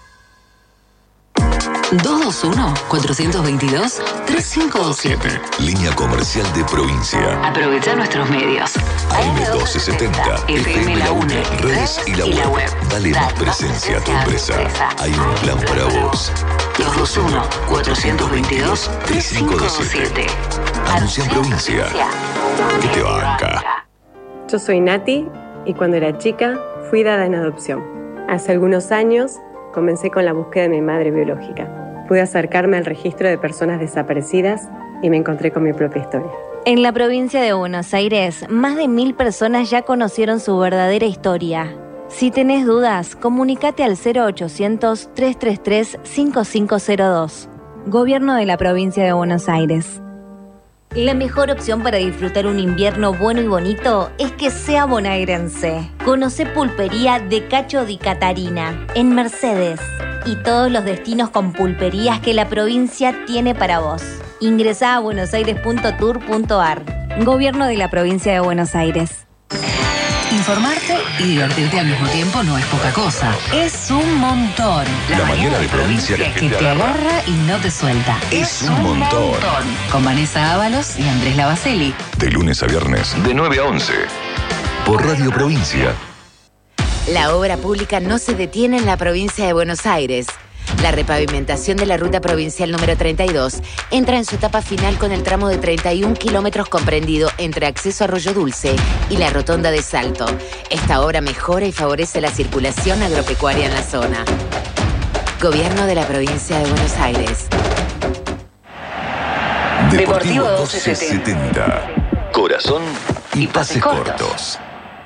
dos dos uno, cuatro dos dos, tres cinco dos siete. Línea comercial de provincia. Aprovecha nuestros medios. A M doce setenta, F M La UNE, redes y la web. Dale más presencia a tu empresa. Hay un plan para vos. dos dos uno, cuatro dos dos, tres cinco dos siete. Anuncia en provincia. Que te banca. Yo soy Nati y cuando era chica fui dada en adopción. Hace algunos años comencé con la búsqueda de mi madre biológica. Pude acercarme al registro de personas desaparecidas y me encontré con mi propia historia. En la provincia de Buenos Aires, más de mil personas ya conocieron su verdadera historia. Si tenés dudas, comunícate al cero ochocientos, tres tres tres, cinco cinco cero dos. Gobierno de la provincia de Buenos Aires. La mejor opción para disfrutar un invierno bueno y bonito es que sea bonaerense. Conoce Pulpería de Cacho di Catarina, en Mercedes. Y todos los destinos con pulperías que la provincia tiene para vos. Ingresá a buenosaires punto tour punto ar. Gobierno de la provincia de Buenos Aires. Informarte y divertirte al mismo tiempo no es poca cosa. Es un montón. La, la mañana de provincia que, que te agarra y no te suelta. Es, es un montón. montón. Con Vanessa Ábalos y Andrés Lavacelli. De lunes a viernes, de nueve a once. Por Radio Provincia. La obra pública no se detiene en la provincia de Buenos Aires. La repavimentación de la ruta provincial número treinta y dos entra en su etapa final con el tramo de treinta y un kilómetros comprendido entre acceso a Arroyo Dulce y la rotonda de Salto. Esta obra mejora y favorece la circulación agropecuaria en la zona. Gobierno de la provincia de Buenos Aires. Deportivo doce setenta. Corazón y, y pases cortos. cortos.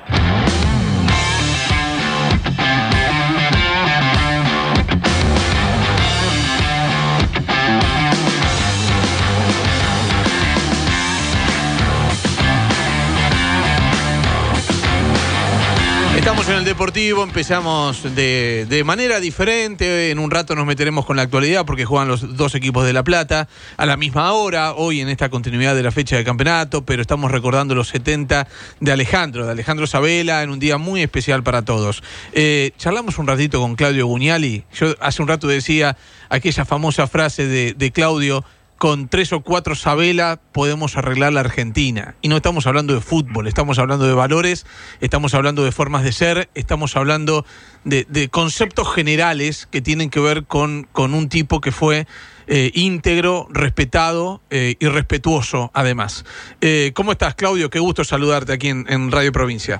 Estamos en el Deportivo, empezamos de, de manera diferente, en un rato nos meteremos con la actualidad porque juegan los dos equipos de La Plata a la misma hora, hoy en esta continuidad de la fecha de campeonato, pero estamos recordando los setenta de Alejandro, de Alejandro Sabela, en un día muy especial para todos. Eh, charlamos un ratito con Claudio Gugnali, yo hace un rato decía aquella famosa frase de, de Claudio: con tres o cuatro Sabela podemos arreglar la Argentina. Y no estamos hablando de fútbol, estamos hablando de valores, estamos hablando de formas de ser, estamos hablando de, de conceptos generales que tienen que ver con, con un tipo que fue eh, íntegro, respetado eh, y respetuoso además. Eh, ¿Cómo estás, Claudio? Qué gusto saludarte aquí en, en Radio Provincia.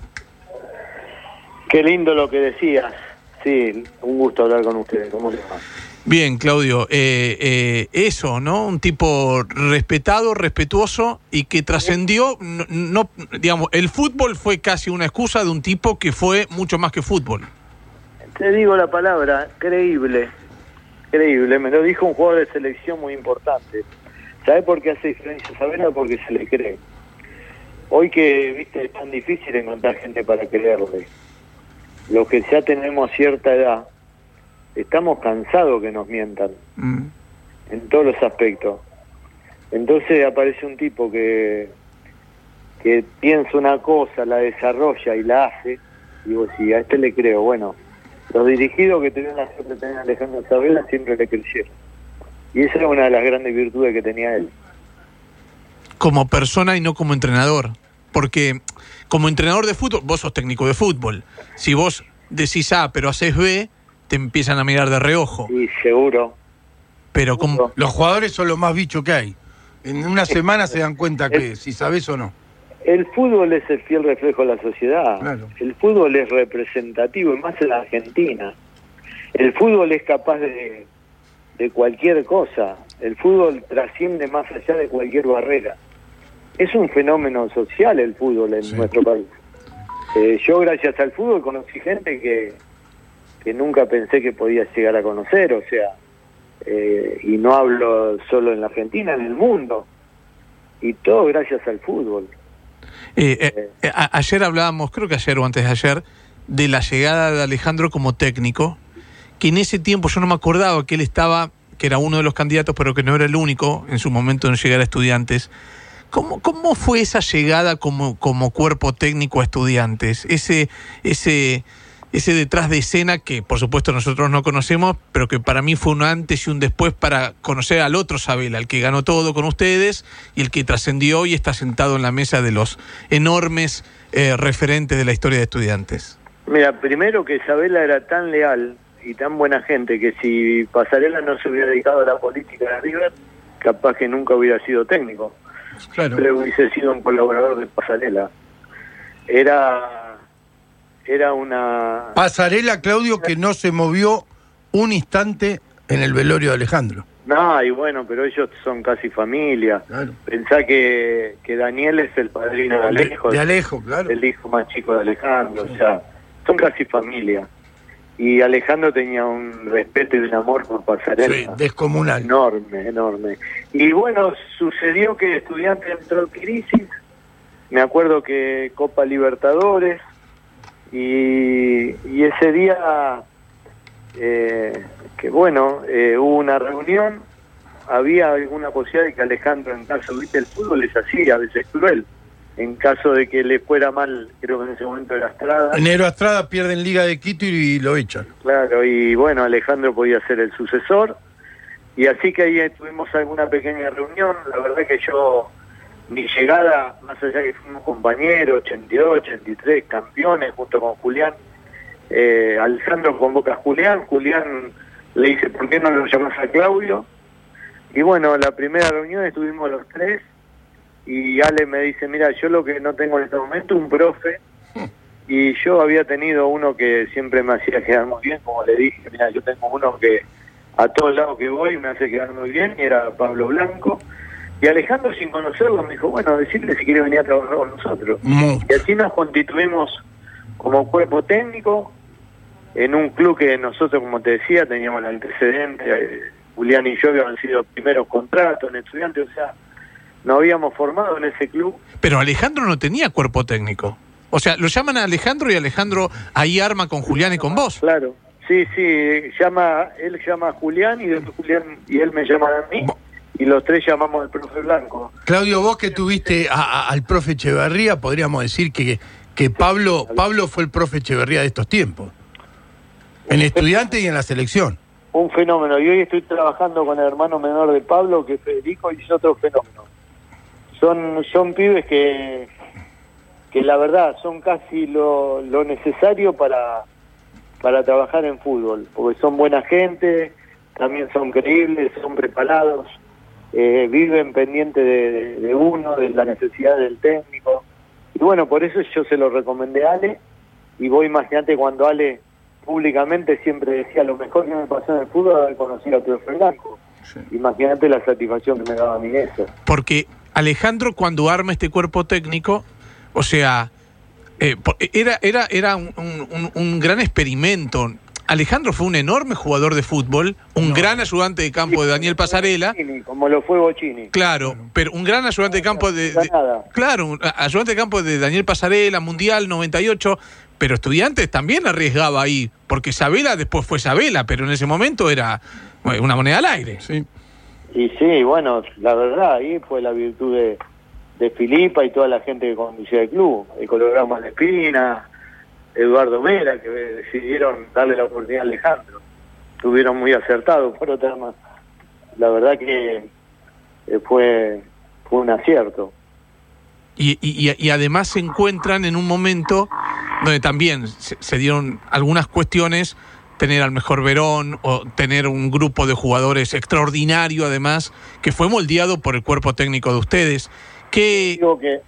Qué lindo lo que decías. Sí, un gusto hablar con ustedes. ¿Cómo se llama? Bien, Claudio, eh, eh, eso, ¿no? Un tipo respetado, respetuoso y que trascendió, no, no, digamos, el fútbol fue casi una excusa de un tipo que fue mucho más que fútbol. Te digo la palabra, creíble, creíble, me lo dijo un jugador de selección muy importante. ¿Sabe por qué hace diferencia Sabela? Porque se le cree. Hoy que, viste, es tan difícil encontrar gente para creerle. Los que ya tenemos cierta edad, estamos cansados que nos mientan mm. en todos los aspectos. Entonces aparece un tipo que que piensa una cosa, la desarrolla y la hace. Digo, sí, a este le creo. Bueno, los dirigidos que tuvieron la suerte de tener a Alejandro Sabela siempre le creyeron. Y esa era una de las grandes virtudes que tenía él. Como persona y no como entrenador. Porque como entrenador de fútbol, vos sos técnico de fútbol. Si vos decís A pero haces B, te empiezan a mirar de reojo. Sí, seguro. Pero como los jugadores son los más bichos que hay. En una semana se dan cuenta que el, si sabés o no. El fútbol es el fiel reflejo de la sociedad. Claro. El fútbol es representativo, y más en la Argentina. El fútbol es capaz de, de cualquier cosa. El fútbol trasciende más allá de cualquier barrera. Es un fenómeno social el fútbol en sí. nuestro país. Eh, yo gracias al fútbol conocí gente que, que nunca pensé que podía llegar a conocer, o sea, eh, y no hablo solo en la Argentina, en el mundo. Y todo gracias al fútbol. Eh, eh, eh, a, ayer hablábamos, creo que ayer o antes de ayer, de la llegada de Alejandro como técnico, que en ese tiempo yo no me acordaba que él estaba, que era uno de los candidatos, pero que no era el único en su momento de llegar a Estudiantes. ¿Cómo, cómo fue esa llegada como, como cuerpo técnico a Estudiantes? Ese, ese, ese detrás de escena que por supuesto nosotros no conocemos, pero que para mí fue un antes y un después para conocer al otro Sabela, el que ganó todo con ustedes y el que trascendió y está sentado en la mesa de los enormes eh, referentes de la historia de Estudiantes. Mira, primero que Sabela era tan leal y tan buena gente que si Pasarela no se hubiera dedicado a la política de River, capaz que nunca hubiera sido técnico. Claro. Siempre hubiese sido un colaborador de Pasarela. Era era una... Pasarela, Claudio, que no se movió un instante en el velorio de Alejandro. No, y bueno, pero ellos son casi familia. Claro. Pensá que, que Daniel es el padrino de Alejo. De, de Alejo, claro. El hijo más chico de Alejandro, sí. O sea, son casi familia. Y Alejandro tenía un respeto y un amor por Pasarela. Sí, descomunal. Enorme, enorme. Y bueno, sucedió que Estudiantes entró en crisis. Me acuerdo que Copa Libertadores. Y, y ese día, eh, que bueno, eh, hubo una reunión. Había alguna posibilidad de que Alejandro, en caso, viste, el fútbol es así, a veces cruel. En caso de que le fuera mal, creo que en ese momento era Estrada. Enero Estrada pierde en Liga de Quito y, y lo echan. Claro, y bueno, Alejandro podía ser el sucesor. Y así que ahí tuvimos alguna pequeña reunión. La verdad que yo, mi llegada, más allá que fuimos compañeros, ochenta y dos, ochenta y tres, campeones junto con Julián. Eh, Alejandro convoca a Julián. Julián le dice, ¿por qué no lo llamas a Claudio? Y bueno, la primera reunión estuvimos los tres. Y Ale me dice, mira, yo lo que no tengo en este momento, un profe, y yo había tenido uno que siempre me hacía quedar muy bien, como le dije, mira, yo tengo uno que a todos lados que voy me hace quedar muy bien, y era Pablo Blanco, y Alejandro, sin conocerlo, me dijo, bueno, decirle si quiere venir a trabajar con nosotros. Mm. Y así nos constituimos como cuerpo técnico, en un club que nosotros, como te decía, teníamos el antecedente, eh, Julián y yo habían sido primeros contratos en Estudiantes, o sea, nos habíamos formado en ese club. Pero Alejandro no tenía cuerpo técnico. O sea, lo llaman a Alejandro y Alejandro ahí arma con Julián y con vos. Claro, sí, sí, llama, él llama a Julián y después Julián y él me llaman a mí y los tres llamamos al profe Blanco. Claudio, vos que tuviste a, a, al profe Echeverría, podríamos decir que, que Pablo, Pablo fue el profe Echeverría de estos tiempos. En Estudiantes y en la selección. Un fenómeno. Y hoy estoy trabajando con el hermano menor de Pablo, que es Federico, y es otro fenómeno. Son, son pibes que, que la verdad son casi lo, lo necesario para, para trabajar en fútbol, porque son buena gente, también son creíbles, son preparados, eh, viven pendiente de, de, de uno, de la necesidad del técnico. Y bueno, por eso yo se lo recomendé a Ale, y vos imaginate cuando Ale públicamente siempre decía, lo mejor que me pasó en el fútbol es haber conocido a Teófilo Blanco. Sí. Imagínate la satisfacción que me daba a mí eso. Porque Alejandro, cuando arma este cuerpo técnico, o sea, eh, era, era, era un, un, un gran experimento. Alejandro fue un enorme jugador de fútbol, un no. gran ayudante de campo de Daniel Pasarela. Como lo fue Bocini. Claro, pero un gran ayudante de campo de... de claro, un ayudante de campo de Daniel Pasarela, Mundial noventa y ocho, pero Estudiantes también arriesgaba ahí, porque Sabela después fue Sabela, pero en ese momento era una moneda al aire. Sí. Y sí, bueno, la verdad, ahí fue la virtud de, de Filipa y toda la gente que conducía el club. El Colorado Malespina, Eduardo Mera, que decidieron darle la oportunidad a Alejandro. Estuvieron muy acertados, por otra más. La verdad que fue, fue un acierto. Y, y, y además se encuentran en un momento donde también se, se dieron algunas cuestiones, tener al mejor Verón o tener un grupo de jugadores extraordinario además, que fue moldeado por el cuerpo técnico de ustedes. ¿Qué... Digo que,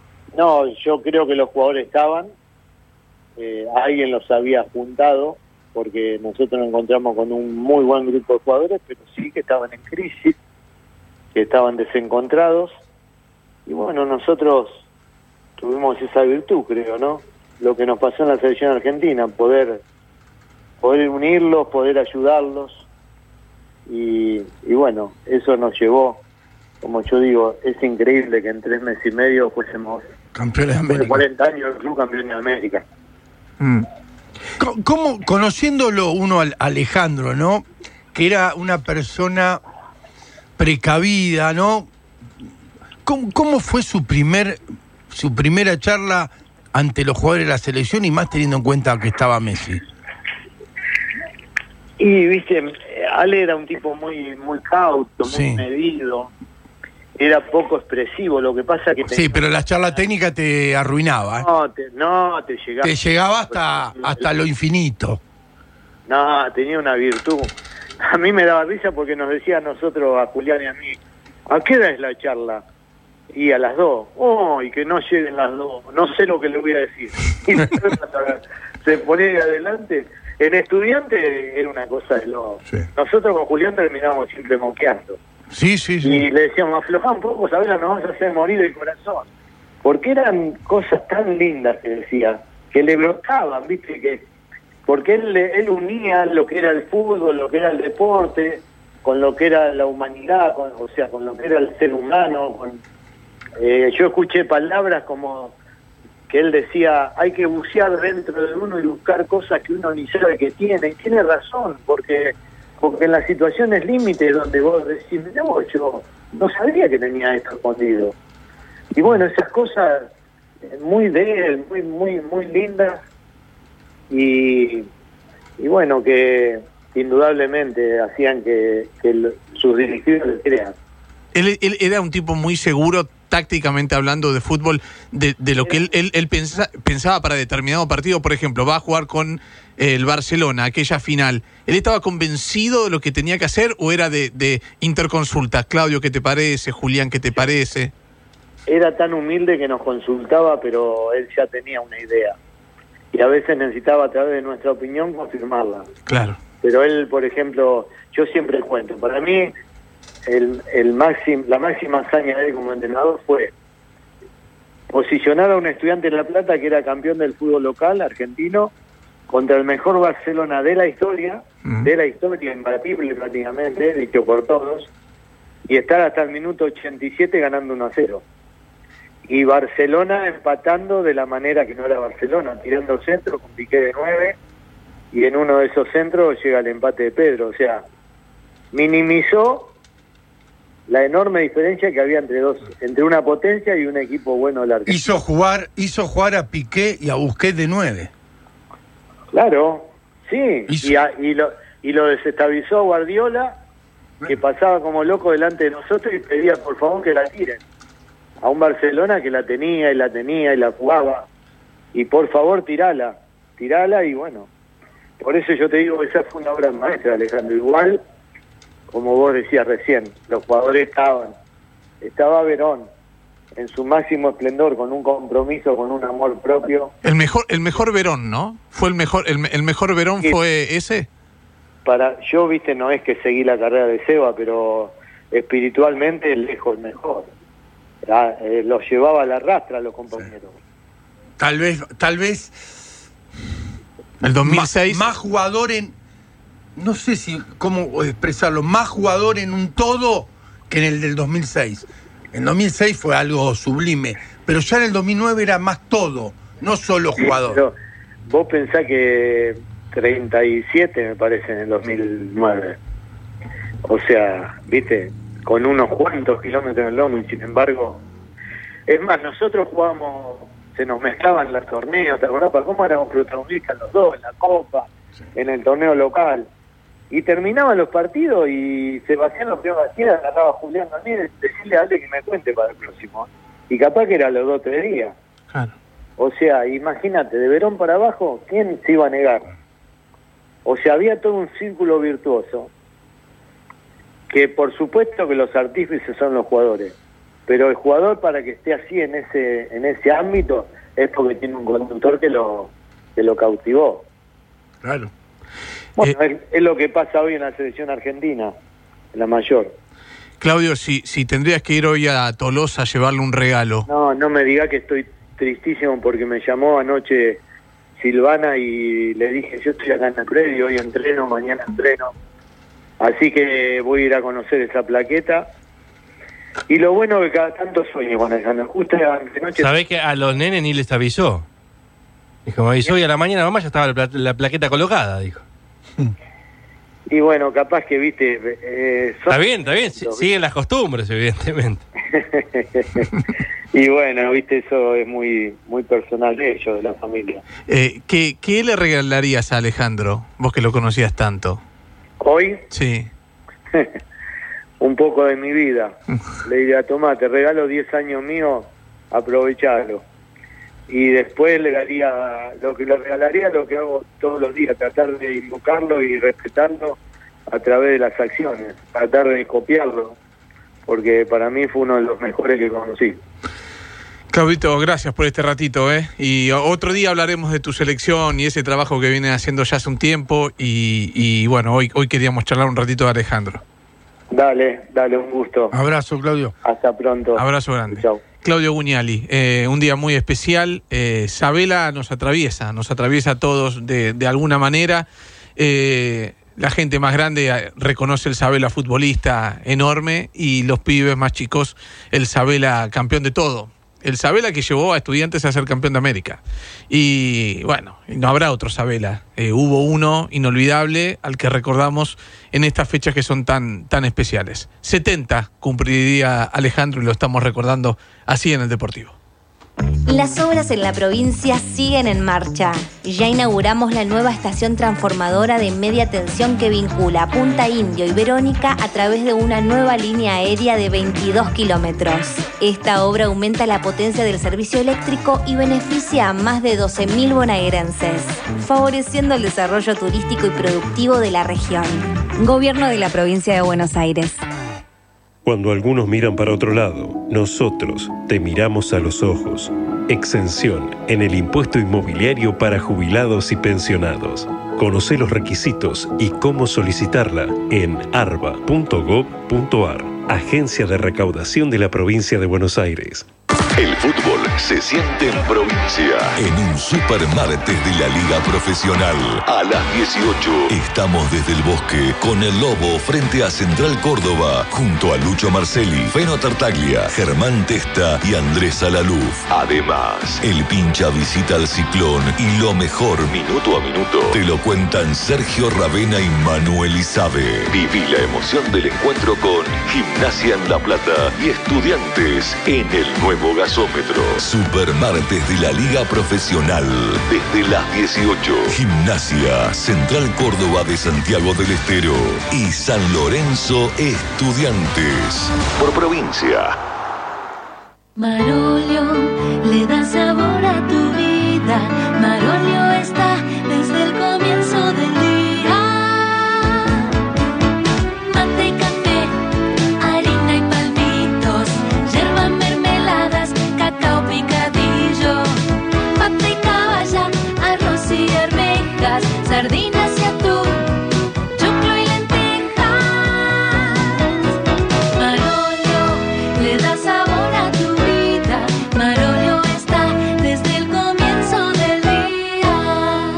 no, yo creo que los jugadores estaban, eh, alguien los había juntado, porque nosotros nos encontramos con un muy buen grupo de jugadores, pero sí que estaban en crisis, que estaban desencontrados, y bueno, nosotros tuvimos esa virtud, creo, ¿no? Lo que nos pasó en la selección argentina, poder, poder unirlos, poder ayudarlos, y, y bueno, eso nos llevó, como yo digo, es increíble que en tres meses y medio fuésemos campeones de América. cuarenta años el club campeón de América. Mm. ¿Cómo, conociéndolo uno al Alejandro, ¿no? Que era una persona precavida, ¿no? ¿Cómo, cómo fue su primer su primera charla ante los jugadores de la selección y más teniendo en cuenta que estaba Messi? Y, viste, Ale era un tipo muy muy cauto, muy Sí. medido, era poco expresivo, lo que pasa que... Sí, pero la charla técnica te arruinaba, ¿eh? No, te, no, te llegaba... Te llegaba hasta, hasta lo infinito. No, tenía una virtud. A mí me daba risa porque nos decía a nosotros, a Julián y a mí, ¿a qué hora es la charla? Y a las dos. Oh, y que no lleguen las dos. No sé lo que le voy a decir. Y se ponía adelante. En estudiante era una cosa de loco. Sí. Nosotros con Julián terminábamos siempre moqueando. Sí, sí, sí. Y le decíamos, aflojá un poco, Sabela, nos vas a hacer morir el corazón. Porque eran cosas tan lindas que decía, que le brotaban, ¿viste? Que porque él, él unía lo que era el fútbol, lo que era el deporte, con lo que era la humanidad, con, o sea, con lo que era el ser humano. Con, eh, yo escuché palabras como que él decía, hay que bucear dentro de uno y buscar cosas que uno ni sabe que tiene. Y tiene razón, porque... Porque en las situaciones límites donde vos decís, mirá vos, yo no sabía que tenía esto escondido. Y bueno, esas cosas muy de él, muy, muy, muy lindas. Y, y bueno, que indudablemente hacían que, que el, sus dirigidos le crean. Él, él era un tipo muy seguro, tácticamente hablando de fútbol, de, de lo que él, él, él pensa, pensaba para determinado partido. Por ejemplo, va a jugar con el Barcelona, aquella final. ¿Él estaba convencido de lo que tenía que hacer o era de, de interconsulta? Claudio, ¿qué te parece? Julián, ¿qué te parece? Era tan humilde que nos consultaba, pero él ya tenía una idea. Y a veces necesitaba, a través de nuestra opinión, confirmarla. Claro. Pero él, por ejemplo, yo siempre cuento, para mí, el, el máxim, la máxima hazaña de él como entrenador fue posicionar a un Estudiante de La Plata que era campeón del fútbol local argentino contra el mejor Barcelona de la historia, uh-huh. de la historia imbatible prácticamente, dicho por todos, y estar hasta el minuto ochenta y siete ganando uno a cero. Y Barcelona empatando de la manera que no era Barcelona, tirando centro con Piqué de nueve, y en uno de esos centros llega el empate de Pedro. O sea, minimizó la enorme diferencia que había entre dos, entre una potencia y un equipo bueno del Argentina. Hizo jugar, hizo jugar a Piqué y a Busquets de nueve. Claro, sí, y, a, y, lo, y lo desestabilizó a Guardiola, que pasaba como loco delante de nosotros y pedía por favor que la tiren. A un Barcelona que la tenía y la tenía y la jugaba. Y por favor tirala, tirala y bueno. Por eso yo te digo que esa fue una obra maestra, Alejandro. Igual, como vos decías recién, los jugadores estaban. Estaba Verón en su máximo esplendor, con un compromiso, con un amor propio. El mejor, el mejor Verón, ¿no? Fue el mejor, el, el mejor Verón sí. Fue ese. Para yo, viste, no es que seguí la carrera de Seba, pero espiritualmente lejos el mejor. Ah, eh, los llevaba a la rastra a los compañeros. Sí. Tal vez, tal vez. El dos mil seis. Más, más jugador en. No sé si cómo expresarlo. Más jugador en un todo que en el del dos mil seis. En dos mil seis fue algo sublime, pero ya en el dos mil nueve era más todo, no solo jugador. Pero vos pensás que treinta y siete me parece en el dos mil nueve. O sea, viste, con unos cuantos kilómetros en el lomo, y sin embargo, es más, nosotros jugábamos, se nos mezclaban los torneos, ¿te acordás? ¿Cómo éramos protagonistas los dos? En la Copa, sí. En el torneo local. Y terminaban los partidos y Sebastián los primeros días agarraba a Julián también, decirle a Ale que me cuente para el próximo. Y capaz que era los dos o tres días. Claro. O sea, imagínate, de Verón para abajo, ¿quién se iba a negar? O sea, había todo un círculo virtuoso, que por supuesto que los artífices son los jugadores, pero el jugador para que esté así en ese en ese ámbito es porque tiene un conductor que lo que lo cautivó. Claro. Bueno, eh, es, es lo que pasa hoy en la selección argentina, en la mayor. Claudio, si, si tendrías que ir hoy a Tolosa a llevarle un regalo. No, no me diga que estoy tristísimo porque me llamó anoche Silvana y le dije, yo estoy acá en el predio, hoy entreno, mañana entreno. Así que voy a ir a conocer esa plaqueta. Y lo bueno es que cada tanto sueño con Alejandro. Justo anoche... ¿Sabés que a los nenes ni les avisó? Dijo, me avisó y a la mañana mamá ya estaba la, pla la plaqueta colocada, dijo. Y bueno, capaz que, viste... Eh, está bien, está bien, S siguen las costumbres, evidentemente. Y bueno, viste, eso es muy muy personal de ellos, de la familia. Eh, ¿qué, ¿Qué le regalarías a Alejandro, vos que lo conocías tanto? ¿Hoy? Sí. Un poco de mi vida. Le diría, tomá, te regalo diez años míos, aprovechalo. Y después le daría, lo que le regalaría lo que hago todos los días, tratar de invocarlo y respetarlo a través de las acciones, tratar de copiarlo, porque para mí fue uno de los mejores que conocí. Claudito, gracias por este ratito, ¿eh? Y otro día hablaremos de tu selección y ese trabajo que viene haciendo ya hace un tiempo y, y bueno, hoy, hoy queríamos charlar un ratito de Alejandro. Dale, dale, un gusto. Abrazo, Claudio. Hasta pronto. Abrazo grande. Chau. Claudio Gugnali, eh, un día muy especial. Eh, Sabela nos atraviesa, nos atraviesa a todos de, de alguna manera. Eh, la gente más grande reconoce el Sabela futbolista enorme y los pibes más chicos el Sabela campeón de todo. El Sabela que llevó a Estudiantes a ser campeón de América. Y bueno, no habrá otro Sabela. Eh, hubo uno inolvidable al que recordamos en estas fechas que son tan, tan especiales. setenta cumpliría Alejandro y lo estamos recordando así en el Deportivo. Las obras en la provincia siguen en marcha. Ya inauguramos la nueva estación transformadora de media tensión que vincula Punta Indio y Verónica a través de una nueva línea aérea de veintidós kilómetros. Esta obra aumenta la potencia del servicio eléctrico y beneficia a más de doce mil bonaerenses, favoreciendo el desarrollo turístico y productivo de la región. Gobierno de la provincia de Buenos Aires. Cuando algunos miran para otro lado, nosotros te miramos a los ojos. Exención en el impuesto inmobiliario para jubilados y pensionados. Conoce los requisitos y cómo solicitarla en arba punto gob punto ar, Agencia de Recaudación de la Provincia de Buenos Aires. El fútbol se siente en provincia. En un super martes de la Liga Profesional. A las dieciocho estamos desde el Bosque con el Lobo frente a Central Córdoba. Junto a Lucho Marcelli, Feno Tartaglia, Germán Testa y Andrés Alaluf. Además, el pincha visita al Ciclón y lo mejor minuto a minuto te lo cuentan Sergio Ravena y Manuel Izabe. Viví la emoción del encuentro con Gimnasia en La Plata y Estudiantes en el nuevo gasómetro. Super martes de la Liga Profesional. Desde las dieciocho. Gimnasia, Central Córdoba de Santiago del Estero y San Lorenzo Estudiantes. Por provincia. Marolio le da sabor a tu vida. Marolio está desde el comienzo del día. Mate y café, harina y palmitos, yerba, mermeladas, cacao picadillo, pata y caballa, arroz y arvejas, sardinas y atún, choclo y lentejas. Marolio le da sabor a tu vida. Marolio está desde el comienzo del día.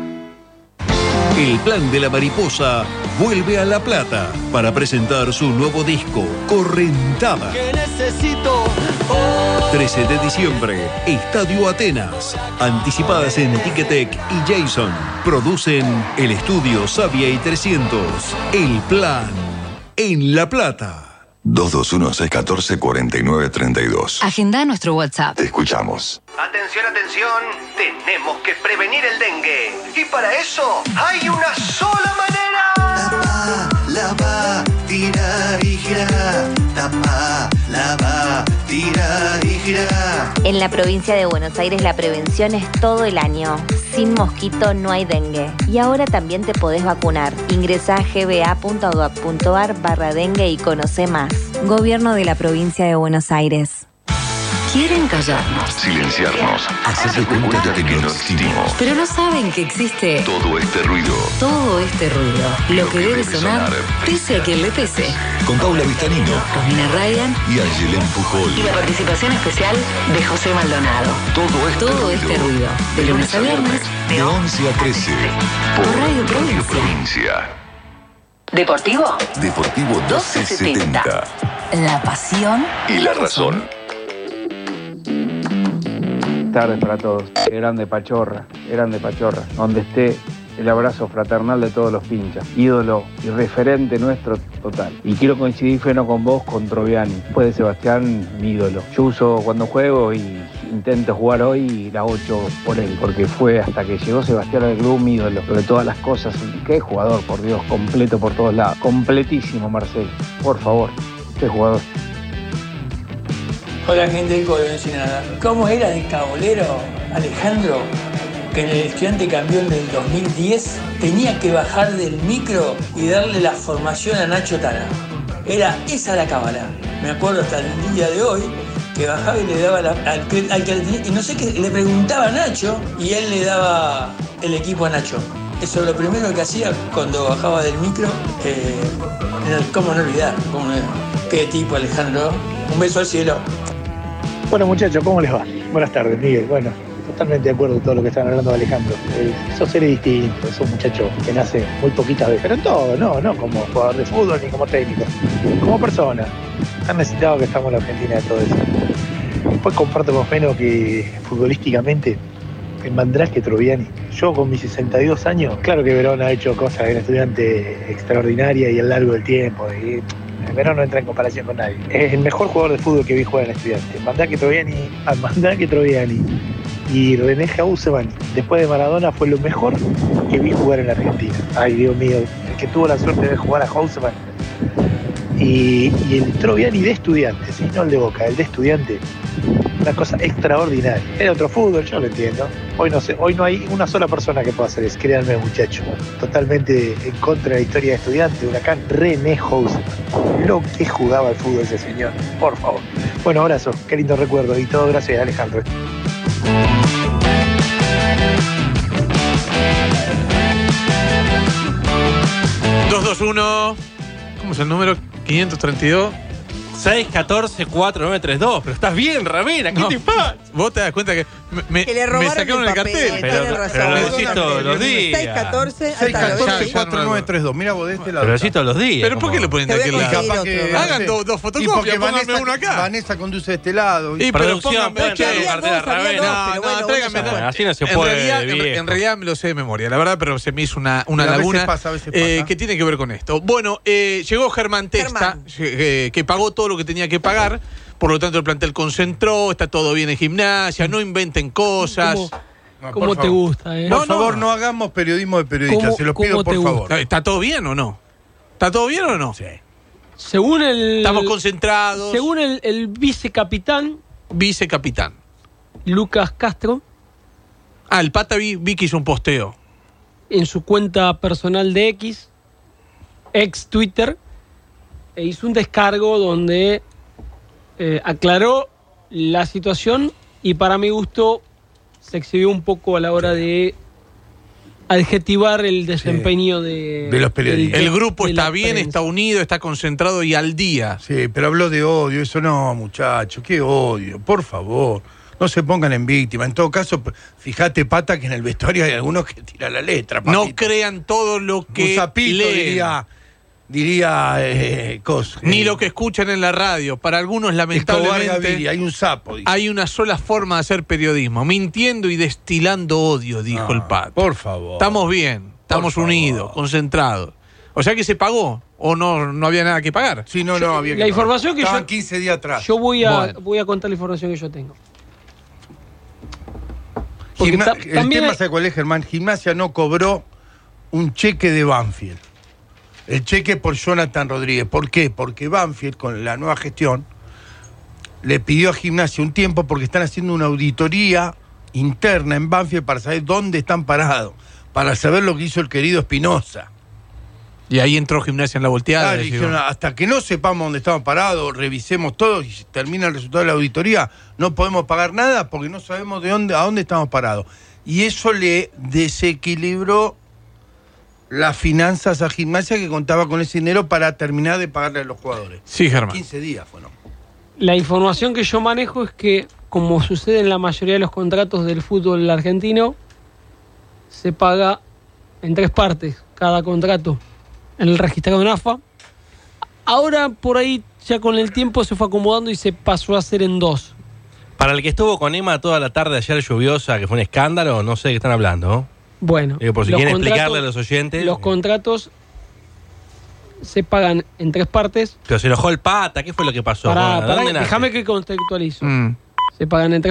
El Plan de la Mariposa vuelve a La Plata para presentar su nuevo disco, Correntada. Que necesito trece de diciembre, Estadio Atenas. Anticipadas en Ticketek y Jason. Producen el estudio Sabia y trescientos. El Plan en La Plata. dos dos uno, seis uno cuatro, cuatro nueve tres dos. Agenda nuestro WhatsApp. Te escuchamos. Atención, atención, tenemos que prevenir el dengue. Y para eso hay una sola manera. Tapa, lava, tira y gira. Tapa, lava, tira y gira. En la provincia de Buenos Aires la prevención es todo el año. Sin mosquito no hay dengue. Y ahora también te podés vacunar. Ingresá a gba punto gob punto ar barra dengue y conoce más. Gobierno de la provincia de Buenos Aires. Quieren callarnos. Silenciarnos. Hacerse cuenta de que no existimos. Pero no saben que existe Todo este ruido. todo este ruido. Lo que debe sonar, pese a quien le pese. Con Paula Vistanino Romina Ryan y Angelén Pujol. y la participación especial de José Maldonado. Todo este Todo ruido. este ruido. De lunes a viernes, De once a trece. Por Radio Provincia. Provincia. Deportivo Deportivo doce setenta. La pasión Y la razón. Tardes para todos. Grande Pachorra, grande Pachorra. Donde esté, el abrazo fraternal de todos los pinchas. Ídolo y referente nuestro total. Y quiero coincidir feno con vos, con Troviani. Después de Sebastián, mi ídolo. Yo uso cuando juego y intento jugar hoy la ocho por él. Porque fue hasta que llegó Sebastián al club mi ídolo. Sobre todas las cosas. Qué jugador, por Dios. Completo por todos lados. Completísimo, Marcelo. Por favor. Qué jugador. Hola gente del Código Ensenada. ¿Cómo era de cabolero Alejandro que en el Estudiante Campeón del dos mil diez tenía que bajar del micro y darle la formación a Nacho Tana? Era esa la cábala. Me acuerdo hasta el día de hoy que bajaba y le daba la, al, que, al que le tenía, y no sé qué, le preguntaba a Nacho y él le daba el equipo a Nacho. Eso es lo primero que hacía cuando bajaba del micro. Eh, ¿Cómo no olvidar? ¿Cómo no? Qué tipo Alejandro. Un beso al cielo. Bueno muchachos, ¿cómo les va? Buenas tardes, Miguel. Bueno, totalmente de acuerdo con todo lo que están hablando de Alejandro. Eh, sos seres distintos, sos un muchacho que nace muy poquitas veces, pero en todo, no, no como jugador de fútbol ni como técnico, como persona. Tan necesitado que estamos en la Argentina de todo eso. Después comparto con Feno que futbolísticamente el Mandrake Troviani. Yo con mis sesenta y dos años, claro que Verón ha hecho cosas en Estudiante extraordinarias y a lo largo del tiempo. Y Verón no entra en comparación con nadie. Es el mejor jugador de fútbol que vi jugar en Estudiante. Mandrake Troviani, a Mandrake Troviani y René Hausemann, después de Maradona, fue lo mejor que vi jugar en la Argentina. Ay, Dios mío, el que tuvo la suerte de ver jugar a Hausemann. Y, y el Troviani de Estudiante, ¿sí? No el de Boca, el de Estudiante. Una cosa extraordinaria. Era otro fútbol, yo lo entiendo. Hoy no sé, hoy no hay una sola persona que pueda hacer eso, créanme muchachos. Totalmente en contra de la historia de Estudiante, Huracán, René Hausemann. Lo que jugaba el fútbol ese señor, por favor. Bueno, abrazo, qué lindo recuerdo y todo gracias a Alejandro. dos dos uno. ¿Cómo es el número? quinientos treinta y dos. seis uno cuatro cuatro nueve tres dos. Pero estás bien, Ramena, ¿qué No. te pasa? Vos te das cuenta que me, me- Que le robaron me sacaron el el, papel, cartel. tenés Pero, razón. pero lo decís todos los días. seis catorce, seis catorce ya, cuatro nueve tres dos. Mira vos de este lado. Pero lo decís todos los días. ¿Pero por qué lo ponen de Te voy aquel a lado? conseguir Capaz otro. que- Hagan no sé. dos, dos Y fotocopias, porque pónganme Vanessa, uno acá. Vanessa conduce de este lado. Y pero Producción, pónganme, pueden che, tener había cartera dos, había Ravena. dos, No, pero no, bueno, tráigame. vos ya Bueno, así no se en puede, realidad, en, viejo. en realidad me lo sé de memoria, la verdad, pero se me hizo una, una A veces laguna pasa, a veces eh, pasa. que tiene que ver con esto. Bueno, eh, llegó Germán Testa, Germán. eh, que pagó todo lo que tenía que pagar, por lo tanto el plantel concentró, está todo bien en gimnasia, no inventen cosas. ¿Cómo, No, cómo por te favor. gusta, eh? Por No, no. favor, no hagamos periodismo de periodistas, ¿Cómo- se los cómo pido por te favor. gusta? ¿Está todo bien o no? ¿Está todo bien o no? Sí. Según el. Estamos concentrados. Según el, el vicecapitán Vicecapitán. Lucas Castro, Ah, el pata vi, vi que hizo un posteo. en su cuenta personal de X, ex Twitter, e hizo un descargo donde eh, aclaró la situación y para mi gusto se exhibió un poco a la hora de adjetivar el desempeño de, De los periodistas. El grupo de la está bien, prensa. está unido, está concentrado y al día. Sí, pero habló de odio, eso no, muchachos, qué odio, por favor. No se pongan en víctima. En todo caso, fíjate, Pata, que en el vestuario hay algunos que tiran la letra. No papito. crean todo lo que Un sapito leen. diría, diría eh, cos, Ni eh, lo que escuchan en la radio. Para algunos, Escobar lamentablemente, Gaviria, hay un sapo. dice. hay una sola forma de hacer periodismo. Mintiendo y destilando odio, dijo No, el Pato. Por favor. Estamos bien, estamos Por unidos, favor. concentrados. O sea que se pagó o no, no había nada que pagar. Sí, no, no, había que La pagar. información que Estaban yo- quince días atrás. Yo voy a, Bueno. voy a contar la información que yo tengo. Porque Gimna- ta- el también tema, hay- ¿sabe cuál es, Germán? Gimnasia no cobró un cheque de Banfield. El cheque por Jonathan Rodríguez. ¿Por qué? Porque Banfield, con la nueva gestión, le pidió a Gimnasia un tiempo porque están haciendo una auditoría interna en Banfield para saber dónde están parados, para saber lo que hizo el querido Espinosa. Y ahí entró Gimnasia en la volteada. Claro, dijeron, hasta que no sepamos dónde estamos parados, revisemos todo y termina el resultado de la auditoría, no podemos pagar nada porque no sabemos de dónde, a dónde estamos parados. Y eso le desequilibró las finanzas a Gimnasia, que contaba con ese dinero para terminar de pagarle a los jugadores. Sí, Germán. quince días fue, ¿no? La información que yo manejo es que, como sucede en la mayoría de los contratos del fútbol argentino, se paga en tres partes cada contrato en el registrado en A F A. Ahora, por ahí, ya con el tiempo se fue acomodando y se pasó a hacer en dos. Para el que estuvo con Emma toda la tarde ayer lluviosa, que fue un escándalo, no sé de qué están hablando, ¿no? Bueno. Digo, por si quieren explicarle a los oyentes. Los contratos se pagan en tres partes. Pero se enojó el Pata, ¿qué fue lo que pasó? Pará, ¿De pará, dónde nace? déjame que contextualizo. Mm. Se pagan en tres